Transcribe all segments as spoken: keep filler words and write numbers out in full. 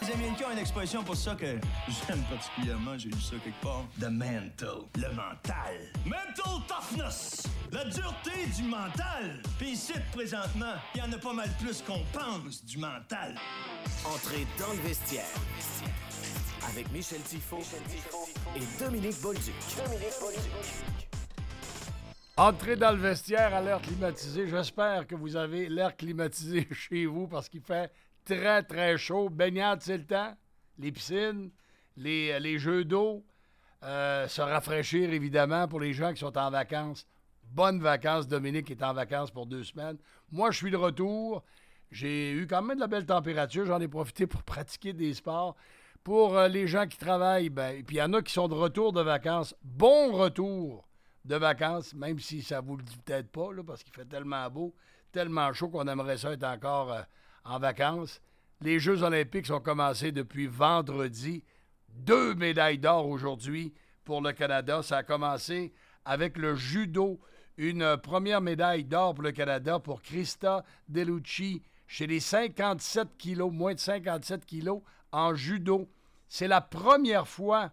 Les Américains ont une expression pour ça que j'aime particulièrement, j'ai lu ça quelque part. The mental, le mental. Mental toughness, la dureté du mental. Puis ici, présentement, il y en a pas mal plus qu'on pense du mental. Entrez dans le vestiaire avec Michel Tifo et Dominique Bolduc. Dominique Bolduc. Entrez dans le vestiaire à l'air climatisé. J'espère que vous avez l'air climatisé chez vous parce qu'il fait très, très chaud. Baignade, c'est le temps. Les piscines, les, les jeux d'eau. Euh, se rafraîchir, évidemment, pour les gens qui sont en vacances. Bonnes vacances. Dominique est en vacances pour deux semaines. Moi, je suis de retour. J'ai eu quand même de la belle température. J'en ai profité pour pratiquer des sports. Pour euh, les gens qui travaillent, ben, et puis il y en a qui sont de retour de vacances. Bon retour de vacances, même si ça vous le dit peut-être pas, là, parce qu'il fait tellement beau, tellement chaud qu'on aimerait ça être encore euh, en vacances. Les Jeux olympiques sont commencés depuis vendredi. Deux médailles d'or aujourd'hui pour le Canada. Ça a commencé avec le judo. Une première médaille d'or pour le Canada pour Krista Delucci chez les cinquante-sept kilos, moins de cinquante-sept kilos en judo. C'est la première fois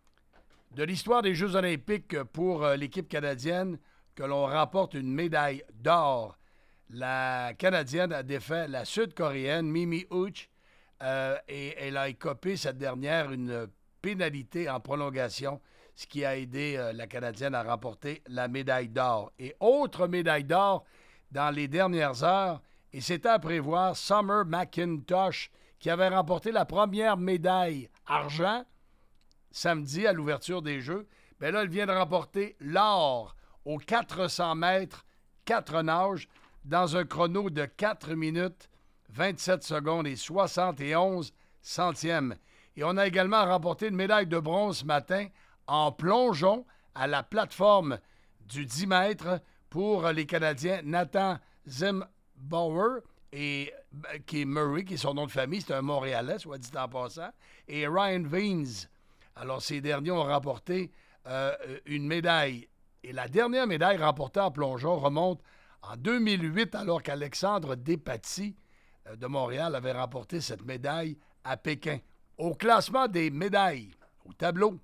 de l'histoire des Jeux olympiques pour euh, l'équipe canadienne que l'on remporte une médaille d'or. La Canadienne a défait la Sud-Coréenne Mimi Uch euh, et elle a écopé, cette dernière, une pénalité en prolongation, ce qui a aidé euh, la Canadienne à remporter la médaille d'or. Et autre médaille d'or dans les dernières heures, et c'était à prévoir, Summer McIntosh, qui avait remporté la première médaille argent samedi à l'ouverture des Jeux. Bien là, elle vient de remporter l'or aux quatre cents mètres, quatre nages, dans un chrono de quatre minutes, vingt-sept secondes et soixante et onze centièmes. Et on a également remporté une médaille de bronze ce matin en plongeon à la plateforme du dix mètres pour les Canadiens Nathan Zimbauer et qui est Murray, qui est son nom de famille, c'est un Montréalais, soit dit en passant, et Ryan Veens. Alors, ces derniers ont remporté euh, une médaille. Et la dernière médaille remportée en plongeon remonte en deux mille huit, alors qu'Alexandre Despatie euh, de Montréal avait remporté cette médaille à Pékin. Au classement des médailles, au tableau,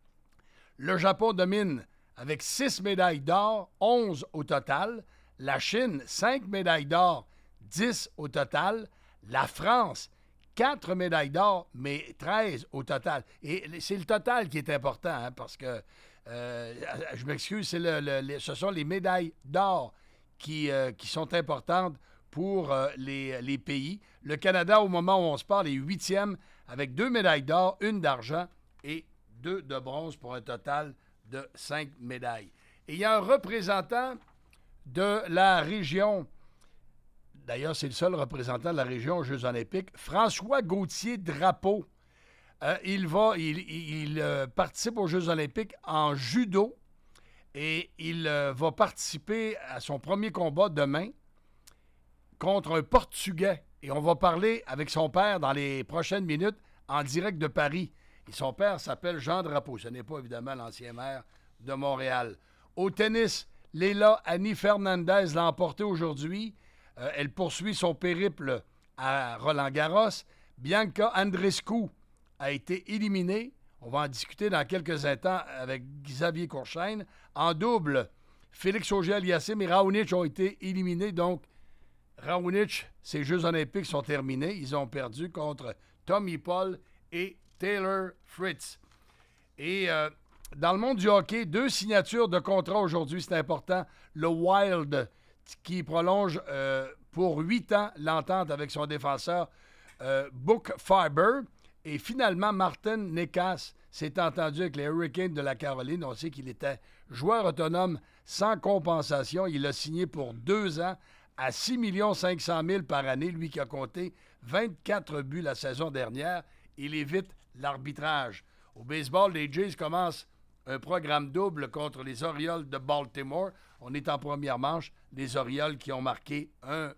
le Japon domine avec six médailles d'or, onze au total. La Chine, cinq médailles d'or, dix au total. La France, quatre médailles d'or, mais treize au total. Et c'est le total qui est important, hein, parce que, euh, je m'excuse, c'est le, le, le, ce sont les médailles d'or qui, euh, qui sont importantes pour euh, les, les pays. Le Canada, au moment où on se parle, est huitième avec deux médailles d'or, une d'argent et deux de bronze pour un total de cinq médailles. Et il y a un représentant de la région. D'ailleurs, c'est le seul représentant de la région aux Jeux olympiques, François Gauthier-Drapeau. Euh, il va, il, il euh, participe aux Jeux olympiques en judo et il euh, va participer à son premier combat demain contre un Portugais. Et on va parler avec son père dans les prochaines minutes en direct de Paris. Et son père s'appelle Jean Drapeau. Ce n'est pas évidemment l'ancien maire de Montréal. Au tennis, Leila Annie Fernandez l'a emporté aujourd'hui. Euh, elle poursuit son périple à Roland-Garros. Bianca Andreescu a été éliminée. On va en discuter dans quelques instants avec Xavier Courchaine. En double, Félix Auger-Aliassime et Raonic ont été éliminés. Donc, Raonic, ses Jeux olympiques sont terminés. Ils ont perdu contre Tommy Paul et Taylor Fritz. Et euh, dans le monde du hockey, deux signatures de contrat aujourd'hui, c'est important. Le Wild qui prolonge euh, pour huit ans l'entente avec son défenseur euh, Book Fiber. Et finalement, Martin Necas s'est entendu avec les Hurricanes de la Caroline. On sait qu'il était joueur autonome sans compensation. Il a signé pour deux ans à six millions cinq cent mille par année. Lui qui a compté vingt-quatre buts la saison dernière. Il évite l'arbitrage. Au baseball, les Jays commencent un programme double contre les Orioles de Baltimore. On est en première manche. Les Orioles qui ont marqué un,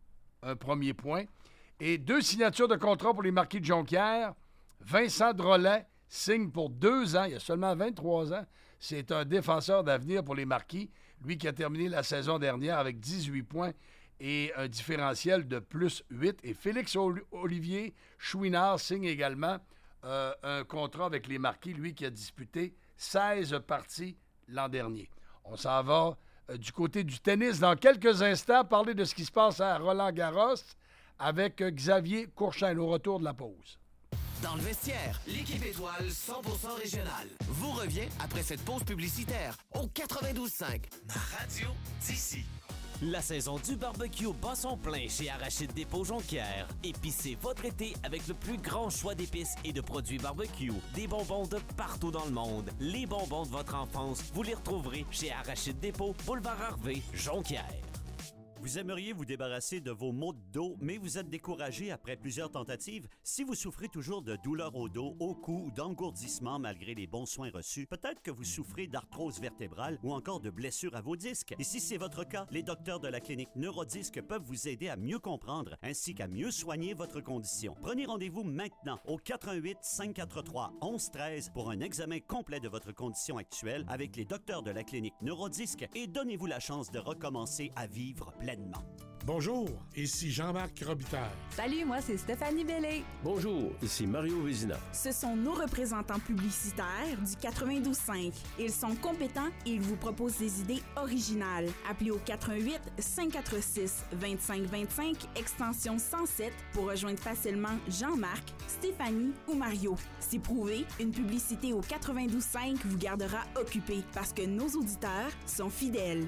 un premier point. Et deux signatures de contrat pour les Marquis de Jonquière. Vincent Drolet signe pour deux ans. Il a seulement vingt-trois ans. C'est un défenseur d'avenir pour les Marquis. Lui qui a terminé la saison dernière avec dix-huit points et un différentiel de plus huit. Et Félix Olivier Chouinard signe également euh, un contrat avec les Marquis, lui qui a disputé seize parties l'an dernier. On s'en va euh, du côté du tennis dans quelques instants, parler de ce qui se passe à Roland-Garros avec euh, Xavier Courchaine au retour de la pause. Dans le vestiaire, l'équipe étoile cent pour cent régionale vous revient après cette pause publicitaire au quatre-vingt-douze cinq. Ma radio d'ici. La saison du barbecue bat son plein chez Arachide Dépôt Jonquière. Épicez votre été avec le plus grand choix d'épices et de produits barbecue. Des bonbons de partout dans le monde. Les bonbons de votre enfance, vous les retrouverez chez Arachide Dépôt, boulevard Harvey, Jonquière. Vous aimeriez vous débarrasser de vos maux de dos, mais vous êtes découragé après plusieurs tentatives? Si vous souffrez toujours de douleurs au dos, au cou ou d'engourdissement malgré les bons soins reçus, peut-être que vous souffrez d'arthrose vertébrale ou encore de blessures à vos disques. Et si c'est votre cas, les docteurs de la clinique Neurodisc peuvent vous aider à mieux comprendre ainsi qu'à mieux soigner votre condition. Prenez rendez-vous maintenant au quatre un huit, cinq quatre trois, un un un trois pour un examen complet de votre condition actuelle avec les docteurs de la clinique Neurodisc et donnez-vous la chance de recommencer à vivre pleinement. Bonjour, ici Jean-Marc Robitaille. Salut, moi c'est Stéphanie Bellé. Bonjour, ici Mario Vézina. Ce sont nos représentants publicitaires du quatre-vingt-douze cinq. Ils sont compétents et ils vous proposent des idées originales. Appelez au quatre un huit, cinq quatre six, deux cinq deux cinq, extension cent sept pour rejoindre facilement Jean-Marc, Stéphanie ou Mario. C'est prouvé, une publicité au quatre-vingt-douze cinq vous gardera occupé parce que nos auditeurs sont fidèles.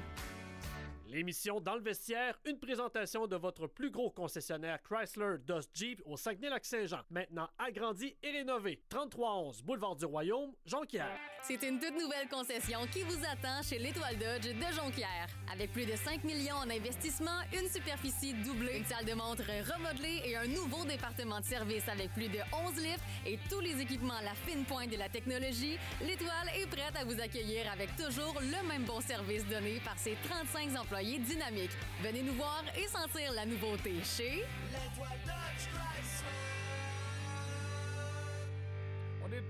L'émission Dans le vestiaire, une présentation de votre plus gros concessionnaire Chrysler Dodge Jeep au Saguenay-Lac-Saint-Jean. Maintenant agrandi et rénové. trente-trois onze Boulevard du Royaume, Jonquière. C'est une toute nouvelle concession qui vous attend chez l'Étoile Dodge de Jonquière. Avec plus de cinq millions en investissement, une superficie doublée, une salle de montre remodelée et un nouveau département de service avec plus de onze lifts et tous les équipements à la fine pointe de la technologie, l'Étoile est prête à vous accueillir avec toujours le même bon service donné par ses trente-cinq employés dynamique. Venez nous voir et sentir la nouveauté chez l'Étoile Dodge Chrysler. On est...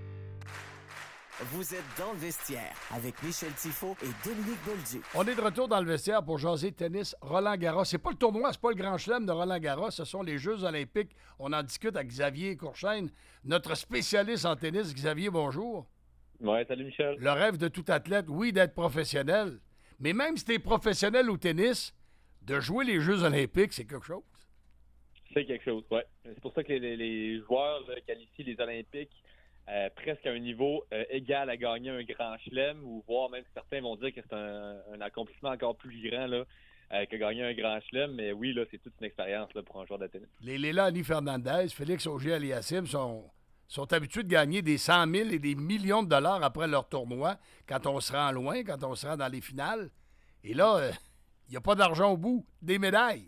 Vous êtes dans le vestiaire avec Michel Tifo et Dominique Bolduc. On est de retour dans le vestiaire pour jaser tennis Roland-Garros. C'est pas le tournoi, c'est pas le grand chelem de Roland-Garros, ce sont les Jeux olympiques. On en discute avec Xavier Courchaine, notre spécialiste en tennis. Xavier, bonjour. Ouais, salut Michel. Le rêve de tout athlète, oui, d'être professionnel. Mais même si tu es professionnel au tennis, de jouer les Jeux olympiques, c'est quelque chose. C'est quelque chose, oui. C'est pour ça que les, les joueurs là, qualifient les Olympiques euh, presque à un niveau euh, égal à gagner un grand chelem, ou voire même certains vont dire que c'est un, un accomplissement encore plus grand là, euh, que gagner un grand chelem. Mais oui, là, c'est toute une expérience là, pour un joueur de tennis. Les Leila Annie Fernandez, Félix Auger-Aliassime sont... sont habitués de gagner des cent mille et des millions de dollars après leur tournoi quand on se rend loin, quand on se rend dans les finales. Et là, il euh, n'y a pas d'argent au bout, des médailles.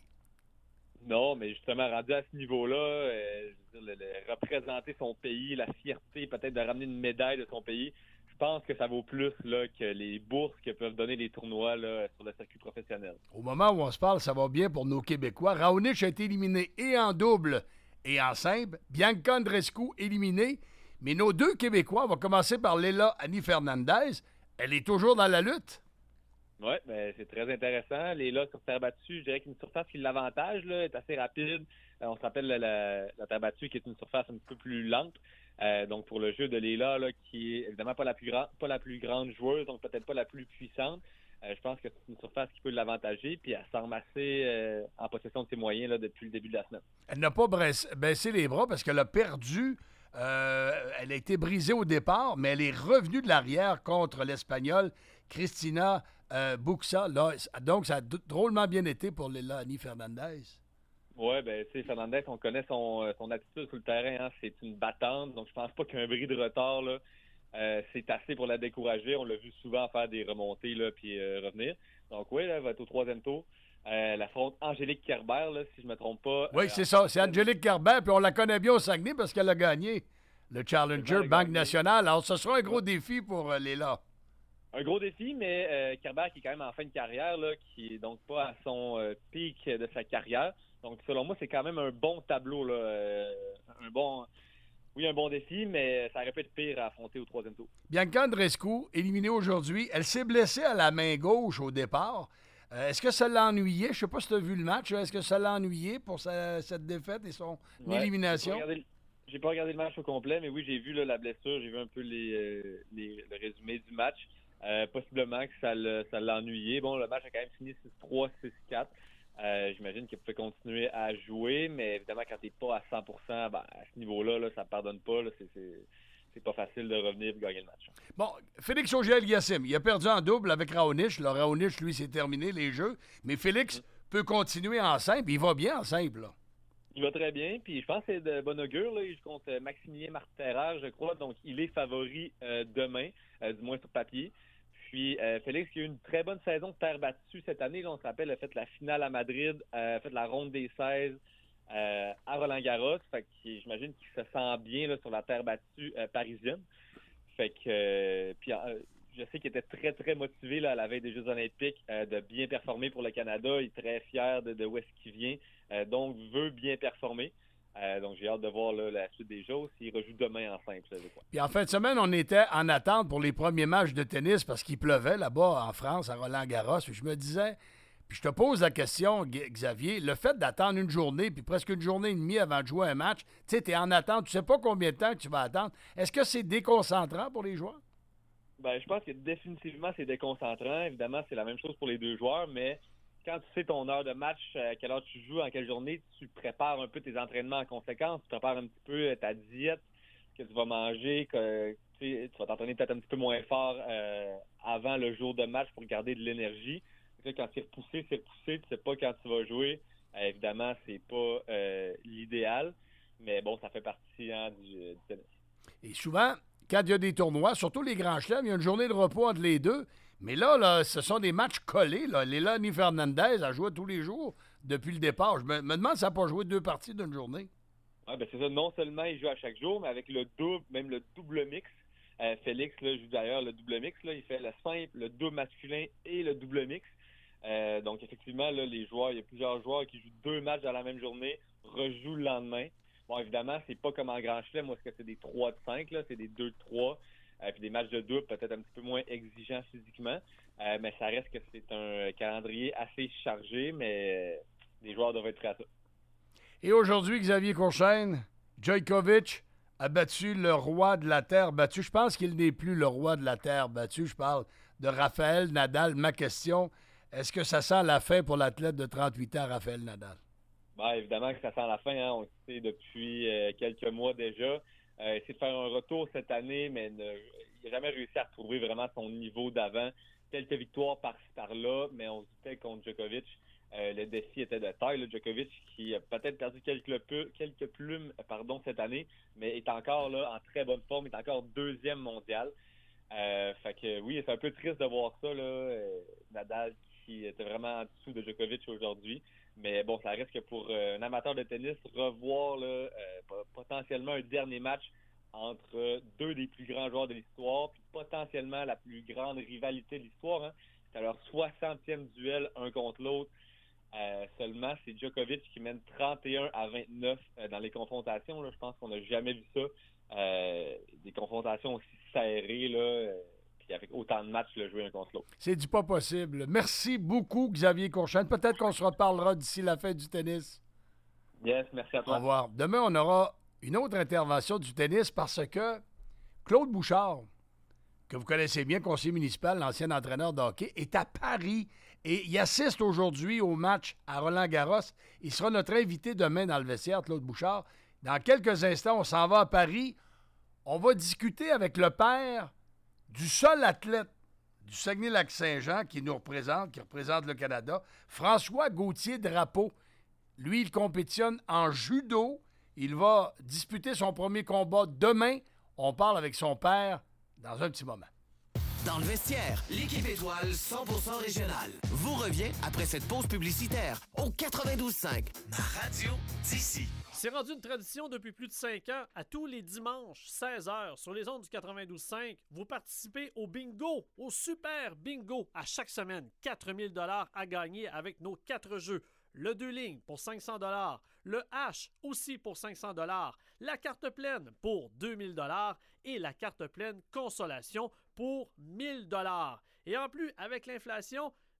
Non, mais justement, rendu à ce niveau-là, euh, je veux dire, le, le, représenter son pays, la fierté peut-être de ramener une médaille de son pays, je pense que ça vaut plus là, que les bourses que peuvent donner les tournois là, sur le circuit professionnel. Au moment où on se parle, ça va bien pour nos Québécois. Raonic a été éliminé et en double et en simple. Bianca Andreescu éliminée. Mais nos deux Québécois, on va commencer par Leila Annie Fernandez. Elle est toujours dans la lutte. Oui, ben, c'est très intéressant. Leila sur terre battue, je dirais qu'une surface qui l'avantage là, est assez rapide. Euh, on se rappelle la, la, la terre battue qui est une surface un petit peu plus lente. Euh, donc pour le jeu de Leila, là, qui est évidemment pas la plus grande, pas la plus grande joueuse, donc peut-être pas la plus puissante. Euh, je pense que c'est une surface qui peut l'avantager, puis elle semble assez euh, en possession de ses moyens là, depuis le début de la semaine. Elle n'a pas baissé les bras parce qu'elle a perdu. Euh, elle a été brisée au départ, mais elle est revenue de l'arrière contre l'Espagnole Cristina euh, Buxa. Là, donc, ça a drôlement bien été pour Leila Annie Fernandez. Oui, ben tu sais, Fernandez, on connaît son, son attitude sur le terrain. Hein, c'est une battante, donc je pense pas qu'un bris de retard, là, euh, c'est assez pour la décourager. On l'a vu souvent faire des remontées là, puis euh, revenir. Donc oui, là, elle va être au troisième tour. Euh, elle affronte Angélique Kerber, là, si je ne me trompe pas. Oui, euh, c'est ça. C'est Angélique Kerber, puis on la connaît bien au Saguenay parce qu'elle a gagné le Challenger Banque Nationale. Alors, ce sera un gros défi pour euh, Leila. Un gros défi, mais euh, Kerber qui est quand même en fin de carrière, là, qui est donc pas à son euh, pic de sa carrière. Donc, selon moi, c'est quand même un bon tableau, là, euh, un bon... Oui, un bon défi, mais ça aurait pu être pire à affronter au troisième tour. Bianca Andreescu, éliminée aujourd'hui, elle s'est blessée à la main gauche au départ. Euh, est-ce que ça l'a ennuyé? Je ne sais pas si tu as vu le match. Est-ce que ça l'a ennuyé pour sa, cette défaite et son Ouais, élimination? J'ai pas, regardé, j'ai pas regardé le match au complet, mais oui, j'ai vu là, la blessure. J'ai vu un peu les, euh, les, le résumé du match. Euh, possiblement que ça, le, ça l'a ennuyé. Bon, le match a quand même fini six trois, six quatre. Euh, j'imagine qu'il peut continuer à jouer, mais évidemment, quand t'es pas à cent pour cent, ben, à ce niveau-là, là, ça ne pardonne pas. Là, c'est, c'est, c'est pas facile de revenir et gagner le match. Bon, Félix Auger-Aliassime, il a perdu en double avec Raonic. Le Raonic, lui, c'est terminé les jeux. Mais Félix mm. peut continuer en simple. Il va bien en simple, là. Il va très bien, puis je pense que c'est de bon augure. Là. Il joue contre Maximilien Martin-Terreur, je crois, donc il est favori euh, demain, euh, du moins sur papier. Puis euh, Félix, qui a eu une très bonne saison de terre battue cette année. Là, on se rappelle, il a fait la finale à Madrid, euh, a fait la ronde des seize euh, à Roland-Garros. Fait que j'imagine qu'il se sent bien là, sur la terre battue euh, parisienne. Fait que euh, puis euh, je sais qu'il était très, très motivé là, à la veille des Jeux olympiques euh, de bien performer pour le Canada. Il est très fier de, de où est-ce qu'il vient. Euh, donc, veut bien performer. Euh, donc, j'ai hâte de voir là, la suite des choses. S'il rejoue demain en simple, je crois. Puis en fin de semaine, on était en attente pour les premiers matchs de tennis parce qu'il pleuvait là-bas en France, à Roland-Garros. Puis je me disais, puis je te pose la question, Xavier, le fait d'attendre une journée, puis presque une journée et demie avant de jouer un match, tu sais, tu es en attente, tu sais pas combien de temps que tu vas attendre. Est-ce que c'est déconcentrant pour les joueurs? Ben, je pense que définitivement, c'est déconcentrant. Évidemment, c'est la même chose pour les deux joueurs, mais quand tu sais ton heure de match, à quelle heure tu joues, en quelle journée, tu prépares un peu tes entraînements en conséquence. Tu prépares un petit peu ta diète, que tu vas manger, que tu sais, tu vas t'entraîner peut-être un petit peu moins fort euh, avant le jour de match pour garder de l'énergie. Là, quand c'est repoussé, c'est repoussé. Tu sais pas quand tu vas jouer. Euh, évidemment, c'est pas euh, l'idéal, mais bon, ça fait partie hein, du, du tennis. Et souvent, quand il y a des tournois, surtout les grands chelems, il y a une journée de repos entre les deux. Mais là, là, ce sont des matchs collés. Là. Lélani Fernandez a joué tous les jours depuis le départ. Je me, me demande si ça n'a pas joué deux parties d'une journée. Oui, ben c'est ça. Non seulement il joue à chaque jour, mais avec le double, même le double mix. Euh, Félix là, joue d'ailleurs le double mix. Là. Il fait le simple, le double masculin et le double mix. Euh, donc, effectivement, là, les joueurs, il y a plusieurs joueurs qui jouent deux matchs dans la même journée, rejouent le lendemain. Bon, évidemment, c'est pas comme en grand chelem. Moi, est-ce que c'est des trois de cinq, là, c'est des deux de trois. Euh, puis des matchs de double peut-être un petit peu moins exigeants physiquement. Euh, mais ça reste que c'est un calendrier assez chargé, mais les joueurs doivent être prêts à ça. Et aujourd'hui, Xavier Courchaine, Djokovic a battu le roi de la terre battue. Je pense qu'il n'est plus le roi de la terre battue. Je parle de Raphaël Nadal. Ma question, est-ce que ça sent la fin pour l'athlète de trente-huit ans, Raphaël Nadal? Ben, évidemment que ça sent la fin. Hein. On le sait depuis euh, quelques mois déjà. Euh, essayer de faire un retour cette année, mais ne, il n'a jamais réussi à retrouver vraiment son niveau d'avant. Quelques victoires par-ci par-là, mais on se doutait contre Djokovic. Euh, le défi était de taille. Là, Djokovic qui a peut-être perdu quelques, peu, quelques plumes pardon, cette année, mais est encore là en très bonne forme, est encore deuxième mondial. Euh, fait que oui, c'est un peu triste de voir ça, là, euh, Nadal qui était vraiment en dessous de Djokovic aujourd'hui. Mais bon, ça reste que pour euh, un amateur de tennis, revoir là, euh, potentiellement un dernier match entre deux des plus grands joueurs de l'histoire, puis potentiellement la plus grande rivalité de l'histoire. Hein. C'est leur soixantième duel un contre l'autre. Euh, seulement, c'est Djokovic qui mène trente et un à vingt-neuf euh, dans les confrontations. Là. Je pense qu'on n'a jamais vu ça. Euh, des confrontations aussi serrées, là, euh, puis avec autant de matchs le jouer un contre l'autre. C'est du pas possible. Merci beaucoup, Xavier Courchaine. Peut-être qu'on se reparlera d'ici la fin du tennis. Yes, merci à toi. Au revoir. Demain, on aura une autre intervention du tennis parce que Claude Bouchard, que vous connaissez bien, conseiller municipal, l'ancien entraîneur de hockey, est à Paris et il assiste aujourd'hui au match à Roland-Garros. Il sera notre invité demain dans le vestiaire, Claude Bouchard. Dans quelques instants, on s'en va à Paris. On va discuter avec le père du seul athlète du Saguenay-Lac-Saint-Jean qui nous représente, qui représente le Canada, François Gauthier-Drapeau. Lui, il compétitionne en judo. Il va disputer son premier combat demain. On parle avec son père dans un petit moment. Dans le vestiaire, l'équipe étoile cent pour cent régionale vous revient après cette pause publicitaire au quatre-vingt-douze cinq, ma radio d'ici. C'est rendu une tradition depuis plus de cinq ans. À tous les dimanches, seize heures, sur les ondes du quatre-vingt-douze cinq, vous participez au bingo, au super bingo. À chaque semaine, quatre mille dollars à gagner avec nos quatre jeux. Le deux lignes pour cinq cents dollars, le H aussi pour cinq cents dollars, la carte pleine pour deux mille dollars et la carte pleine consolation pour mille dollars. Et en plus, avec l'inflation,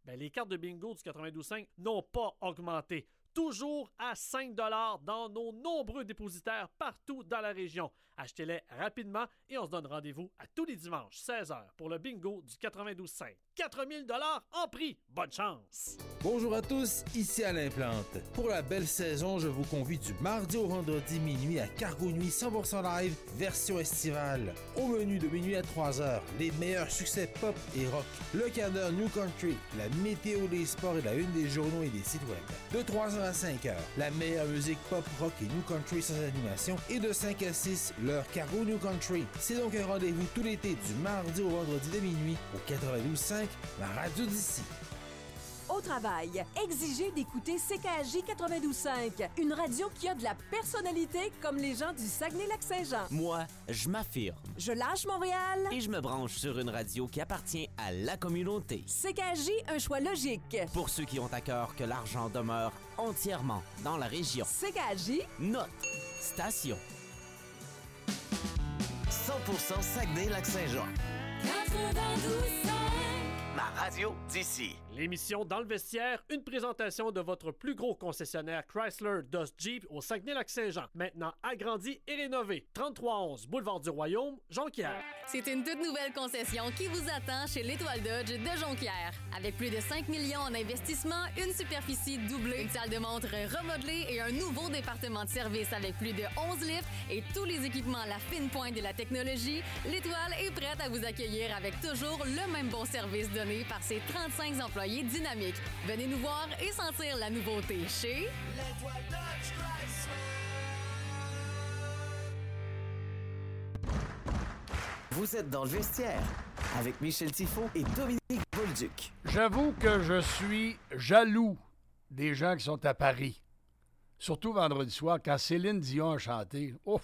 Ben, les cartes de bingo du quatre-vingt-douze cinq n'ont pas augmenté. Toujours à cinq dollars dans nos nombreux dépositaires partout dans la région. Achetez-les rapidement et on se donne rendez-vous à tous les dimanches, seize heures, pour le bingo du quatre-vingt-douze cinq. quatre mille dollars en prix. Bonne chance! Bonjour à tous, ici Alain Plante. Pour la belle saison, je vous convie du mardi au vendredi minuit à Cargo Nuit cent pour cent live, version estivale. Au menu de minuit à trois heures, les meilleurs succès pop et rock, le quart d'heure New Country, la météo des sports et la une des journaux et des sites web. De trois heures à cinq heures, la meilleure musique pop, rock et New Country sans animation. Et de cinq à six, l'heure Cargo New Country. C'est donc un rendez-vous tout l'été du mardi au vendredi de minuit au quatre-vingt-douze cinq, la radio d'ici. Au travail, exigez d'écouter C K H J quatre-vingt-douze cinq, une radio qui a de la personnalité comme les gens du Saguenay-Lac-Saint-Jean. Moi, je m'affirme. Je lâche Montréal. Et je me branche sur une radio qui appartient à la communauté. C K H J, un choix logique. Pour ceux qui ont à cœur que l'argent demeure entièrement dans la région. C K H J, notre station. cent pour cent Saguenay-Lac-Saint-Jean. quatre-vingt-douze cinq. La radio d'ici. L'émission Dans le vestiaire, une présentation de votre plus gros concessionnaire Chrysler Dodge Jeep au Saguenay-Lac-Saint-Jean. Maintenant agrandi et rénové. trente-trois onze Boulevard du Royaume, Jonquière. C'est une toute nouvelle concession qui vous attend chez l'Étoile Dodge de Jonquière. Avec plus de cinq millions en investissement, une superficie doublée, une salle de montre remodelée et un nouveau département de service avec plus de onze lifts et tous les équipements à la fine pointe de la technologie, l'Étoile est prête à vous accueillir avec toujours le même bon service donné par ses trente-cinq employés dynamiques. Venez nous voir et sentir la nouveauté chez l'Étoile Dodge Chrysler. Vous êtes dans le vestiaire avec Michel Tifo et Dominique Bolduc. J'avoue que je suis jaloux des gens qui sont à Paris. Surtout vendredi soir, quand Céline Dion a chanté. Ouf!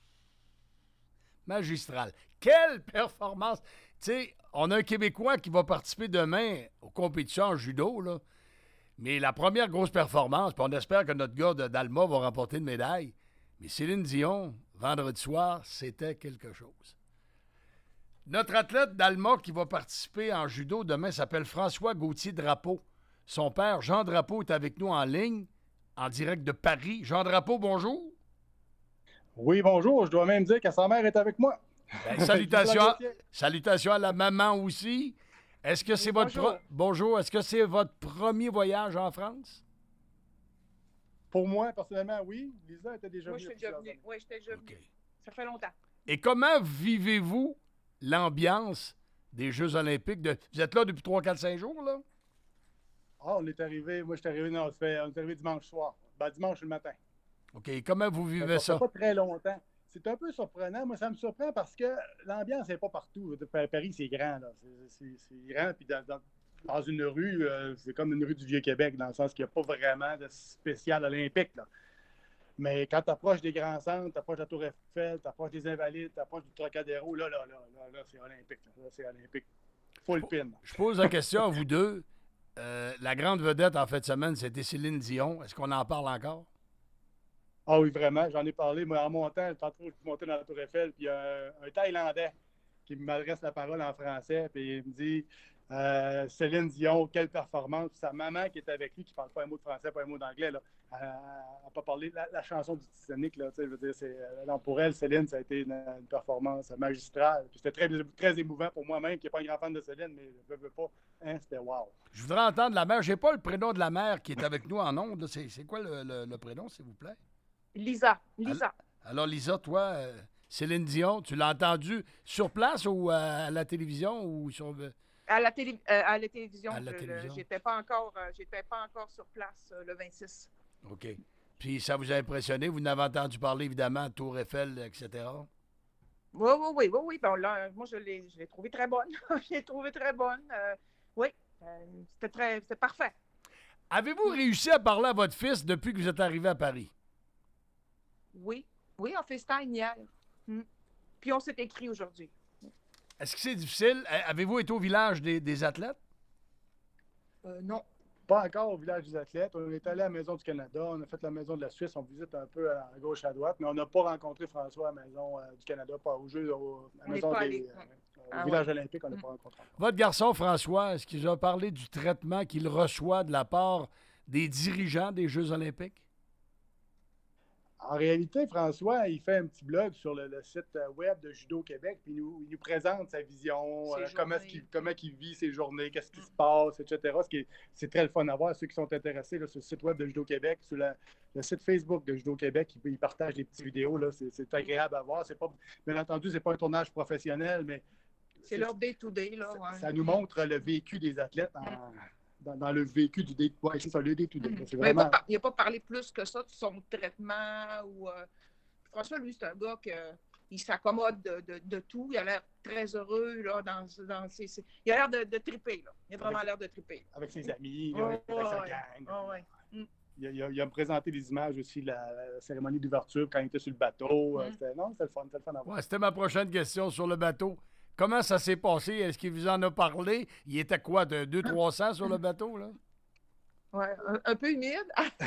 Magistral. Quelle performance! Tu sais, on a un Québécois qui va participer demain aux compétitions en judo, là. Mais la première grosse performance, puis on espère que notre gars de d'Alma va remporter une médaille. Mais Céline Dion, vendredi soir, c'était quelque chose. Notre athlète d'Alma qui va participer en judo demain s'appelle François Gauthier-Drapeau. Son père, Jean Drapeau, est avec nous en ligne, en direct de Paris. Jean Drapeau, bonjour. Oui, bonjour. Je dois même dire que sa mère est avec moi. Ben, salutations, salutations à la maman aussi. Est-ce que c'est votre bonjour. Pro... bonjour, est-ce que c'est votre premier voyage en France? Pour moi, personnellement, oui. Lisa était déjà Moi, venue. je suis déjà venue. Oui, j'étais déjà venue. Ça fait longtemps. Et comment vivez-vous l'ambiance des Jeux olympiques? De... Vous êtes là depuis trois, quatre, cinq jours, là? Ah, on est arrivé, moi, je suis arrivé, non, on est arrivé dimanche soir. Ben, dimanche le matin. OK. Et comment vous vivez ça? ça? Pas très longtemps. C'est un peu surprenant. Moi, ça me surprend parce que l'ambiance n'est pas partout. Paris, c'est grand, là. C'est, c'est grand. Puis dans, dans, dans une rue, euh, c'est comme une rue du Vieux-Québec, dans le sens qu'il n'y a pas vraiment de spécial olympique, là. Mais quand tu approches des grands centres, tu approches de la Tour Eiffel, tu approches des Invalides, tu approches du Trocadéro, là, là, là, là, là, c'est olympique. Là, c'est olympique. Full pin. Je pose la question à vous deux. Euh, la grande vedette en fin de semaine, c'était Céline Dion. Est-ce qu'on en parle encore? Ah oui, vraiment. J'en ai parlé. Moi, en montant, tantôt, je suis monté dans la Tour Eiffel, puis il y a un, un Thaïlandais qui m'adresse la parole en français, puis il me dit euh, Céline Dion, quelle performance. Puis sa maman qui est avec lui, qui ne parle pas un mot de français, pas un mot d'anglais, là, elle n'a pas parlé la, la chanson du Titanic. Là, je veux dire, c'est, non, pour elle, Céline, ça a été une, une performance magistrale. Puis c'était très, très émouvant pour moi-même, qui n'est pas un grand fan de Céline, mais je ne veux pas. Hein, c'était wow. Je voudrais entendre la mère. Je n'ai pas le prénom de la mère qui est avec nous en ondes. C'est, c'est quoi le, le, le prénom, s'il vous plaît? Lisa. Lisa. Alors, Lisa, toi, euh, Céline Dion, tu l'as entendue sur place ou euh, à la télévision ou sur... Euh... À la, télé, euh, à la télévision. À la je, télévision. J'étais pas encore, euh, j'étais pas encore sur place euh, le vingt-six. OK. Puis ça vous a impressionné? Vous n'avez entendu parler, évidemment, de Tour Eiffel, et cetera? Oui, oui, oui, oui, oui. Bon, là, moi, je l'ai, je l'ai trouvée très bonne. je l'ai trouvée très bonne. Euh, oui, euh, c'était très, c'était parfait. Avez-vous réussi à parler à votre fils depuis que vous êtes arrivé à Paris? Oui, oui, on FaceTime hier. Hmm. Puis on s'est écrit aujourd'hui. Est-ce que c'est difficile? Avez-vous été au village des, des athlètes? Euh, non, Pas encore au village des athlètes. On est allé à la Maison du Canada, on a fait la Maison de la Suisse, on visite un peu à gauche, à droite, mais on n'a pas rencontré François à la Maison euh, du Canada, pas au jeu, au, à la Maison des, euh, ah, au village ouais. olympique, on n'a pas rencontré. Votre garçon, François, est-ce qu'il a parlé du traitement qu'il reçoit de la part des dirigeants des Jeux olympiques? En réalité, François, il fait un petit blog sur le, le site web de Judo Québec, puis il nous, il nous présente sa vision, euh, comment, est-ce qu'il, comment il vit ses journées, qu'est-ce qui se passe, et cetera. Ce qui est, c'est très le fun à voir. Ceux qui sont intéressés là, sur le site web de Judo Québec, sur la, le site Facebook de Judo Québec, ils, ils partagent des petites vidéos. Là, c'est, c'est agréable à voir. C'est pas, bien entendu, ce n'est pas un tournage professionnel, mais c'est, c'est leur day-to-day. Là, ouais. Ça, ça nous montre le vécu des athlètes en... Dans, dans le vécu du day, ouais, c'est ça, le day-to-day. Mm-hmm. C'est vraiment... Il n'a pas, pas parlé plus que ça de son traitement. Ou, euh... François, lui, c'est un gars qui s'accommode de, de, de tout. Il a l'air très heureux. Là, dans, dans ses, ses... Il a l'air de, de triper. Là. Il a vraiment l'air de triper. Avec ses amis, là, oh, avec sa ouais. gang. Oh, ouais. mm. il, il, a, il a présenté des images aussi de la, la cérémonie d'ouverture quand il était sur le bateau. Mm. C'était, non, c'était le fun. C'était le fun à voir. Ouais, c'était ma prochaine question sur le bateau. Comment ça s'est passé? Est-ce qu'il vous en a parlé? Il était quoi, de deux à trois cents sur le bateau, là? Oui, un, un peu humide.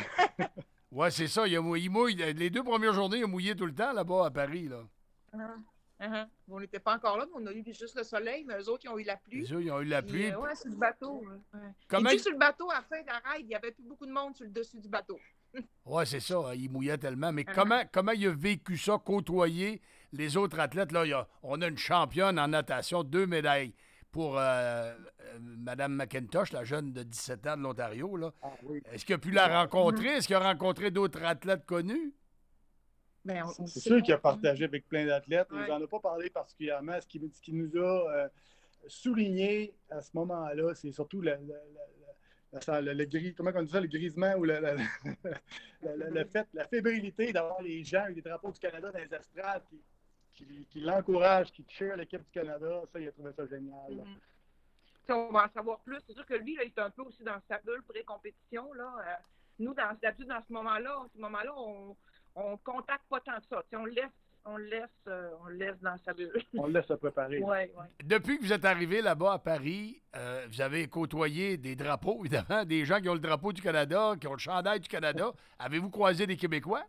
Oui, c'est ça. Il, a, il mouille. Les deux premières journées, il a mouillé tout le temps là-bas à Paris, là. Uh-huh. Uh-huh. On n'était pas encore là, mais on a eu juste le soleil, mais eux autres, ils ont eu la pluie. Les autres, ils ont eu la pluie. Euh, oui, sur le bateau. Ouais. Comment... Il dit sur le bateau, à la fin de la ride, il n'y avait plus beaucoup de monde sur le dessus du bateau. Oui, c'est ça. Il mouillait tellement. Mais uh-huh. comment, comment il a vécu ça, côtoyer les autres athlètes? Là, il y a, on a une championne en natation, deux médailles pour euh, euh, Mme McIntosh, la jeune de dix-sept ans de l'Ontario. Là. Ah, oui. Est-ce qu'il a pu la rencontrer? Est-ce qu'il a rencontré d'autres athlètes connus? Ben, on, on c'est sûr qu'il a partagé avec plein d'athlètes. Ouais. Il nous en a pas parlé particulièrement. Ce qui, ce qui nous a euh, souligné à ce moment-là, c'est surtout le, le, le, le, le, le gris, comment on dit ça, le grisement ou le, le, le, le, le fait, la fébrilité d'avoir les gens avec des drapeaux du Canada dans les estrades qui, qui, qui l'encouragent, qui cheer l'équipe du Canada. Ça, il a trouvé ça génial. Mm-hmm. On va en savoir plus. C'est sûr que lui, là, il est un peu aussi dans sa bulle pré-compétition. Là. Euh, nous, dans, d'habitude, dans ce moment-là, à ce moment-là, on on ne contacte pas tant que ça. T'sais, on le laisse, on le laisse, euh, on le laisse dans sa bulle. On le laisse se préparer. Ouais, ouais. Depuis que vous êtes arrivé là-bas à Paris, euh, vous avez côtoyé des drapeaux, évidemment, des gens qui ont le drapeau du Canada, qui ont le chandail du Canada. Avez-vous croisé des Québécois?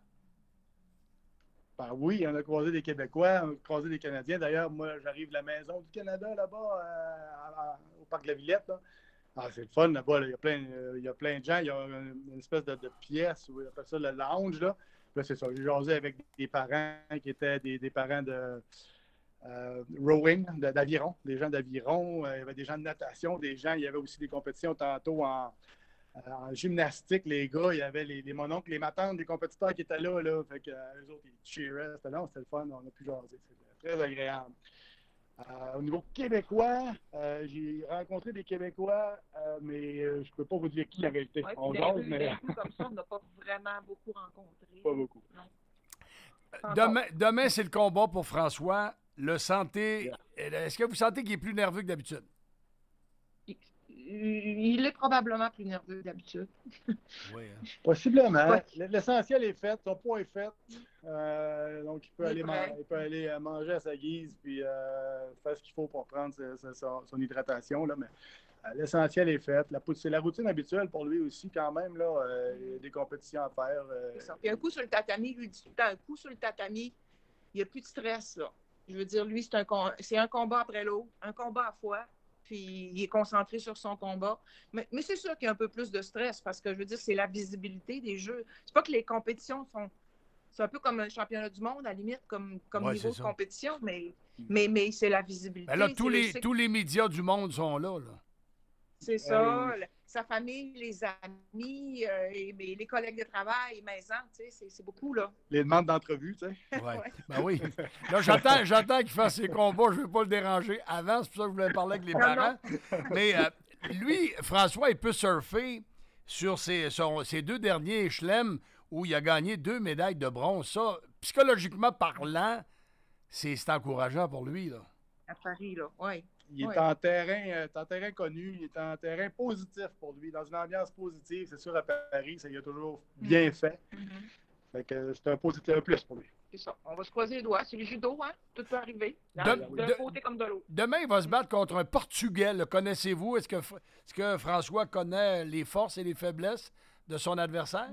Ben oui, on a croisé des Québécois, on a croisé des Canadiens. D'ailleurs, moi, j'arrive de la Maison du Canada, là-bas, euh, à, à, au Parc de la Villette. Là. Ah, c'est le fun, là-bas. Là. Il, y a plein, euh, il y a plein de gens. Il y a une, une espèce de, de pièce, où on appelle ça le lounge, là. Là, c'est ça. J'ai jasé avec des parents qui étaient des, des parents de euh, rowing, de, d'aviron, des gens d'aviron. Euh, il y avait des gens de natation, des gens. Il y avait aussi des compétitions tantôt en, en gymnastique. Les gars, il y avait les, les mononcles, les matantes, des compétiteurs qui étaient là. là fait que, euh, eux autres, ils cheeraient. C'était là, c'était le fun. On a pu jaser. C'était très agréable. Euh, au niveau québécois, euh, j'ai rencontré des Québécois, euh, mais euh, je ne peux pas vous dire qui en réalité. Ouais, on jase, mais... comme ça, on n'a pas vraiment beaucoup rencontré. Pas beaucoup. Non. Demain, demain, c'est le combat pour François. Le sentez... Yeah. Est-ce que vous sentez qu'il est plus nerveux que d'habitude? Il, il est probablement plus nerveux que d'habitude. Oui, hein. Possiblement. Ouais. L'essentiel est fait, son poids est fait. Euh, donc, il peut, il aller man- il peut aller euh, manger à sa guise puis euh, faire ce qu'il faut pour prendre sa, sa, sa, son hydratation. Là, mais euh, l'essentiel est fait. La, c'est la routine habituelle pour lui aussi, quand même. Là, euh, il y a des compétitions à faire. Euh, Puis un coup sur le tatami, lui dit tout le temps, un coup sur le tatami, il n'y a plus de stress. Là. Je veux dire, lui, c'est un, c'est un combat après l'autre, un combat à fois. Puis il est concentré sur son combat. Mais, mais c'est sûr qu'il y a un peu plus de stress parce que, je veux dire, c'est la visibilité des jeux. C'est pas que les compétitions sont... C'est un peu comme un championnat du monde, à la limite, comme, comme ouais, niveau de ça. compétition, mais, mais, mais c'est la visibilité. Ben là, tous les, le... tous les médias du monde sont là. là. C'est ça. Euh... Sa famille, les amis, euh, et, et les collègues de travail, maison, tu sais, c'est, c'est beaucoup, là. Les demandes d'entrevue, tu sais. Ouais. Ouais. Ben oui. Là, j'attends, j'attends qu'il fasse ses combats. Je ne veux pas le déranger avant. C'est pour ça que je voulais parler avec les parents. Mais euh, lui, François, il peut surfer sur ses, son, ses deux derniers chelems où il a gagné deux médailles de bronze. Ça, psychologiquement parlant, c'est, c'est encourageant pour lui, là. À Paris, là, oui. Il est ouais. en terrain, euh, en terrain connu, il est en terrain positif pour lui, dans une ambiance positive. C'est sûr, à Paris, ça y a toujours bien fait. Mm-hmm. Fait que c'est un positif un plus pour lui. c'est ça. On va se croiser les doigts. C'est le judo, hein? Tout peut arriver. De- D'un de- d'un côté comme de l'autre. Demain, il va se battre contre un Portugais. Le connaissez-vous? Est-ce que, F- est-ce que François connaît les forces et les faiblesses de son adversaire?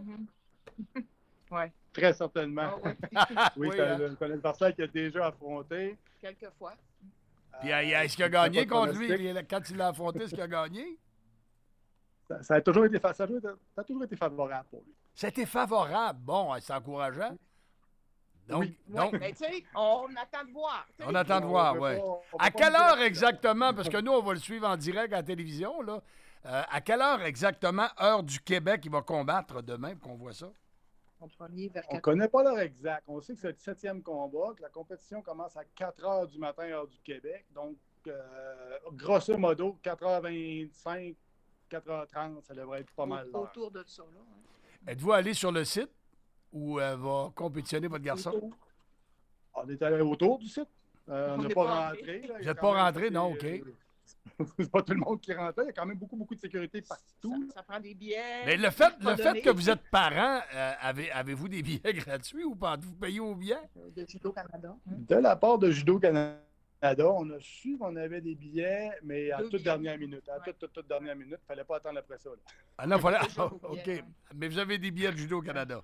Oui. Très certainement. Ah oui, Oui, c'est hein. un, c'est un adversaire qu'il a déjà affronté. Quelquefois. Puis, euh, est-ce qu'il a Euh, gagné pas de contre lui? pronostic. Il- Quand il l'a affronté, est-ce qu'il a gagné? Ça, ça a toujours été, fa- ça a toujours été- ça a toujours été favorable pour lui. C'était favorable. Bon, c'est encourageant. Donc, Oui. donc Oui, mais tu sais, on attend de voir. tu sais. on attend de voir, oui. À quelle heure exactement, parce que nous, on va le suivre en direct à la télévision, là. Euh, à quelle heure exactement, heure du Québec, il va combattre demain, pour qu'on voit ça? Son premier vers On ne quatre- connaît pas l'heure exacte. On sait que c'est le septième combat, que la compétition commence à quatre heures du matin, heure du Québec. Donc, euh, grosso modo, quatre heures vingt-cinq, quatre heures trente, ça devrait être pas mal l'heure. Autour de ça, là. hein. Êtes-vous allé sur le site où euh, va compétitionner votre garçon? On est allé autour du site. Euh, on On n'a n'est pas pas rentré. là. Il Vous y a n'êtes quand pas même rentré, assez, non? OK. euh, c'est pas tout le monde qui rentre. Il y a quand même beaucoup, beaucoup de sécurité partout. Ça prend des billets. Mais le fait, pas le fait donné. que vous êtes parent, euh, avez, avez-vous des billets gratuits ou pas? Vous payez au billet? De Judo Canada. hein. De la part de Judo Canada, on a su qu'on avait des billets, mais à Deux toute billets. dernière minute. À toute, toute, toute dernière minute. Il ne fallait pas attendre après ça. là. Ah non, fallait. Déjà au OK. billet, ouais. Mais vous avez des billets de Judo au Canada.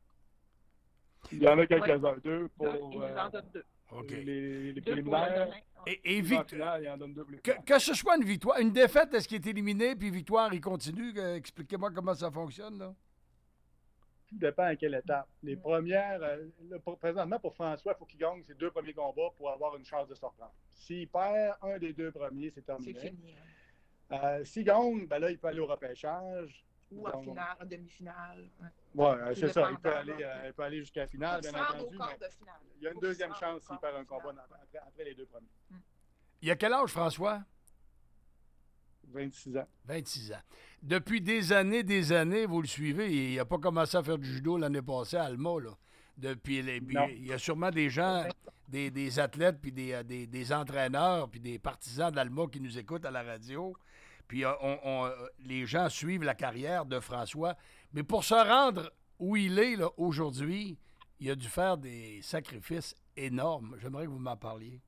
Il y en a quelques-uns. Deux pour Deux, il nous euh, en donne deux. OK. les, les Deux pour le préliminaires. demain. Et, et Puis en vict- finale, il en donne deux pour les que, finales. que ce soit une victoire, une défaite, est-ce qu'il est éliminé, puis victoire, il continue? Euh, Expliquez-moi comment ça fonctionne, là. Tout dépend à quelle étape. Les premières, euh, là, pour- présentement, pour François, il faut qu'il gagne ses deux premiers combats pour avoir une chance de se reprendre. S'il perd un des deux premiers, c'est C'est terminé. fini. hein. Euh, S'il gagne, ben là, il peut aller au repêchage. Ou en Donc, finale, en demi-finale. ouais. Ouais, euh, Tout c'est ça. Il peut dépendant, aller, là. euh, il peut aller jusqu'à la finale, Faut bien se rendre entendu. au quart mais de finale. il y a une Faut se deuxième rendre chance au s'il quart perd de un combat finale. après, après les deux premiers. Il a quel âge, François? vingt-six ans. vingt-six ans. Depuis des années, des années, vous le suivez. Il n'a pas commencé à faire du judo l'année passée à Alma, là. Depuis les, puis Non. il y a sûrement des gens, des, des athlètes, puis des, euh, des, des entraîneurs, puis des partisans d'Alma qui nous écoutent à la radio. Puis euh, on- on, euh, les gens suivent la carrière de François. Mais pour se rendre où il est là, aujourd'hui, il a dû faire des sacrifices énormes. J'aimerais que vous m'en parliez.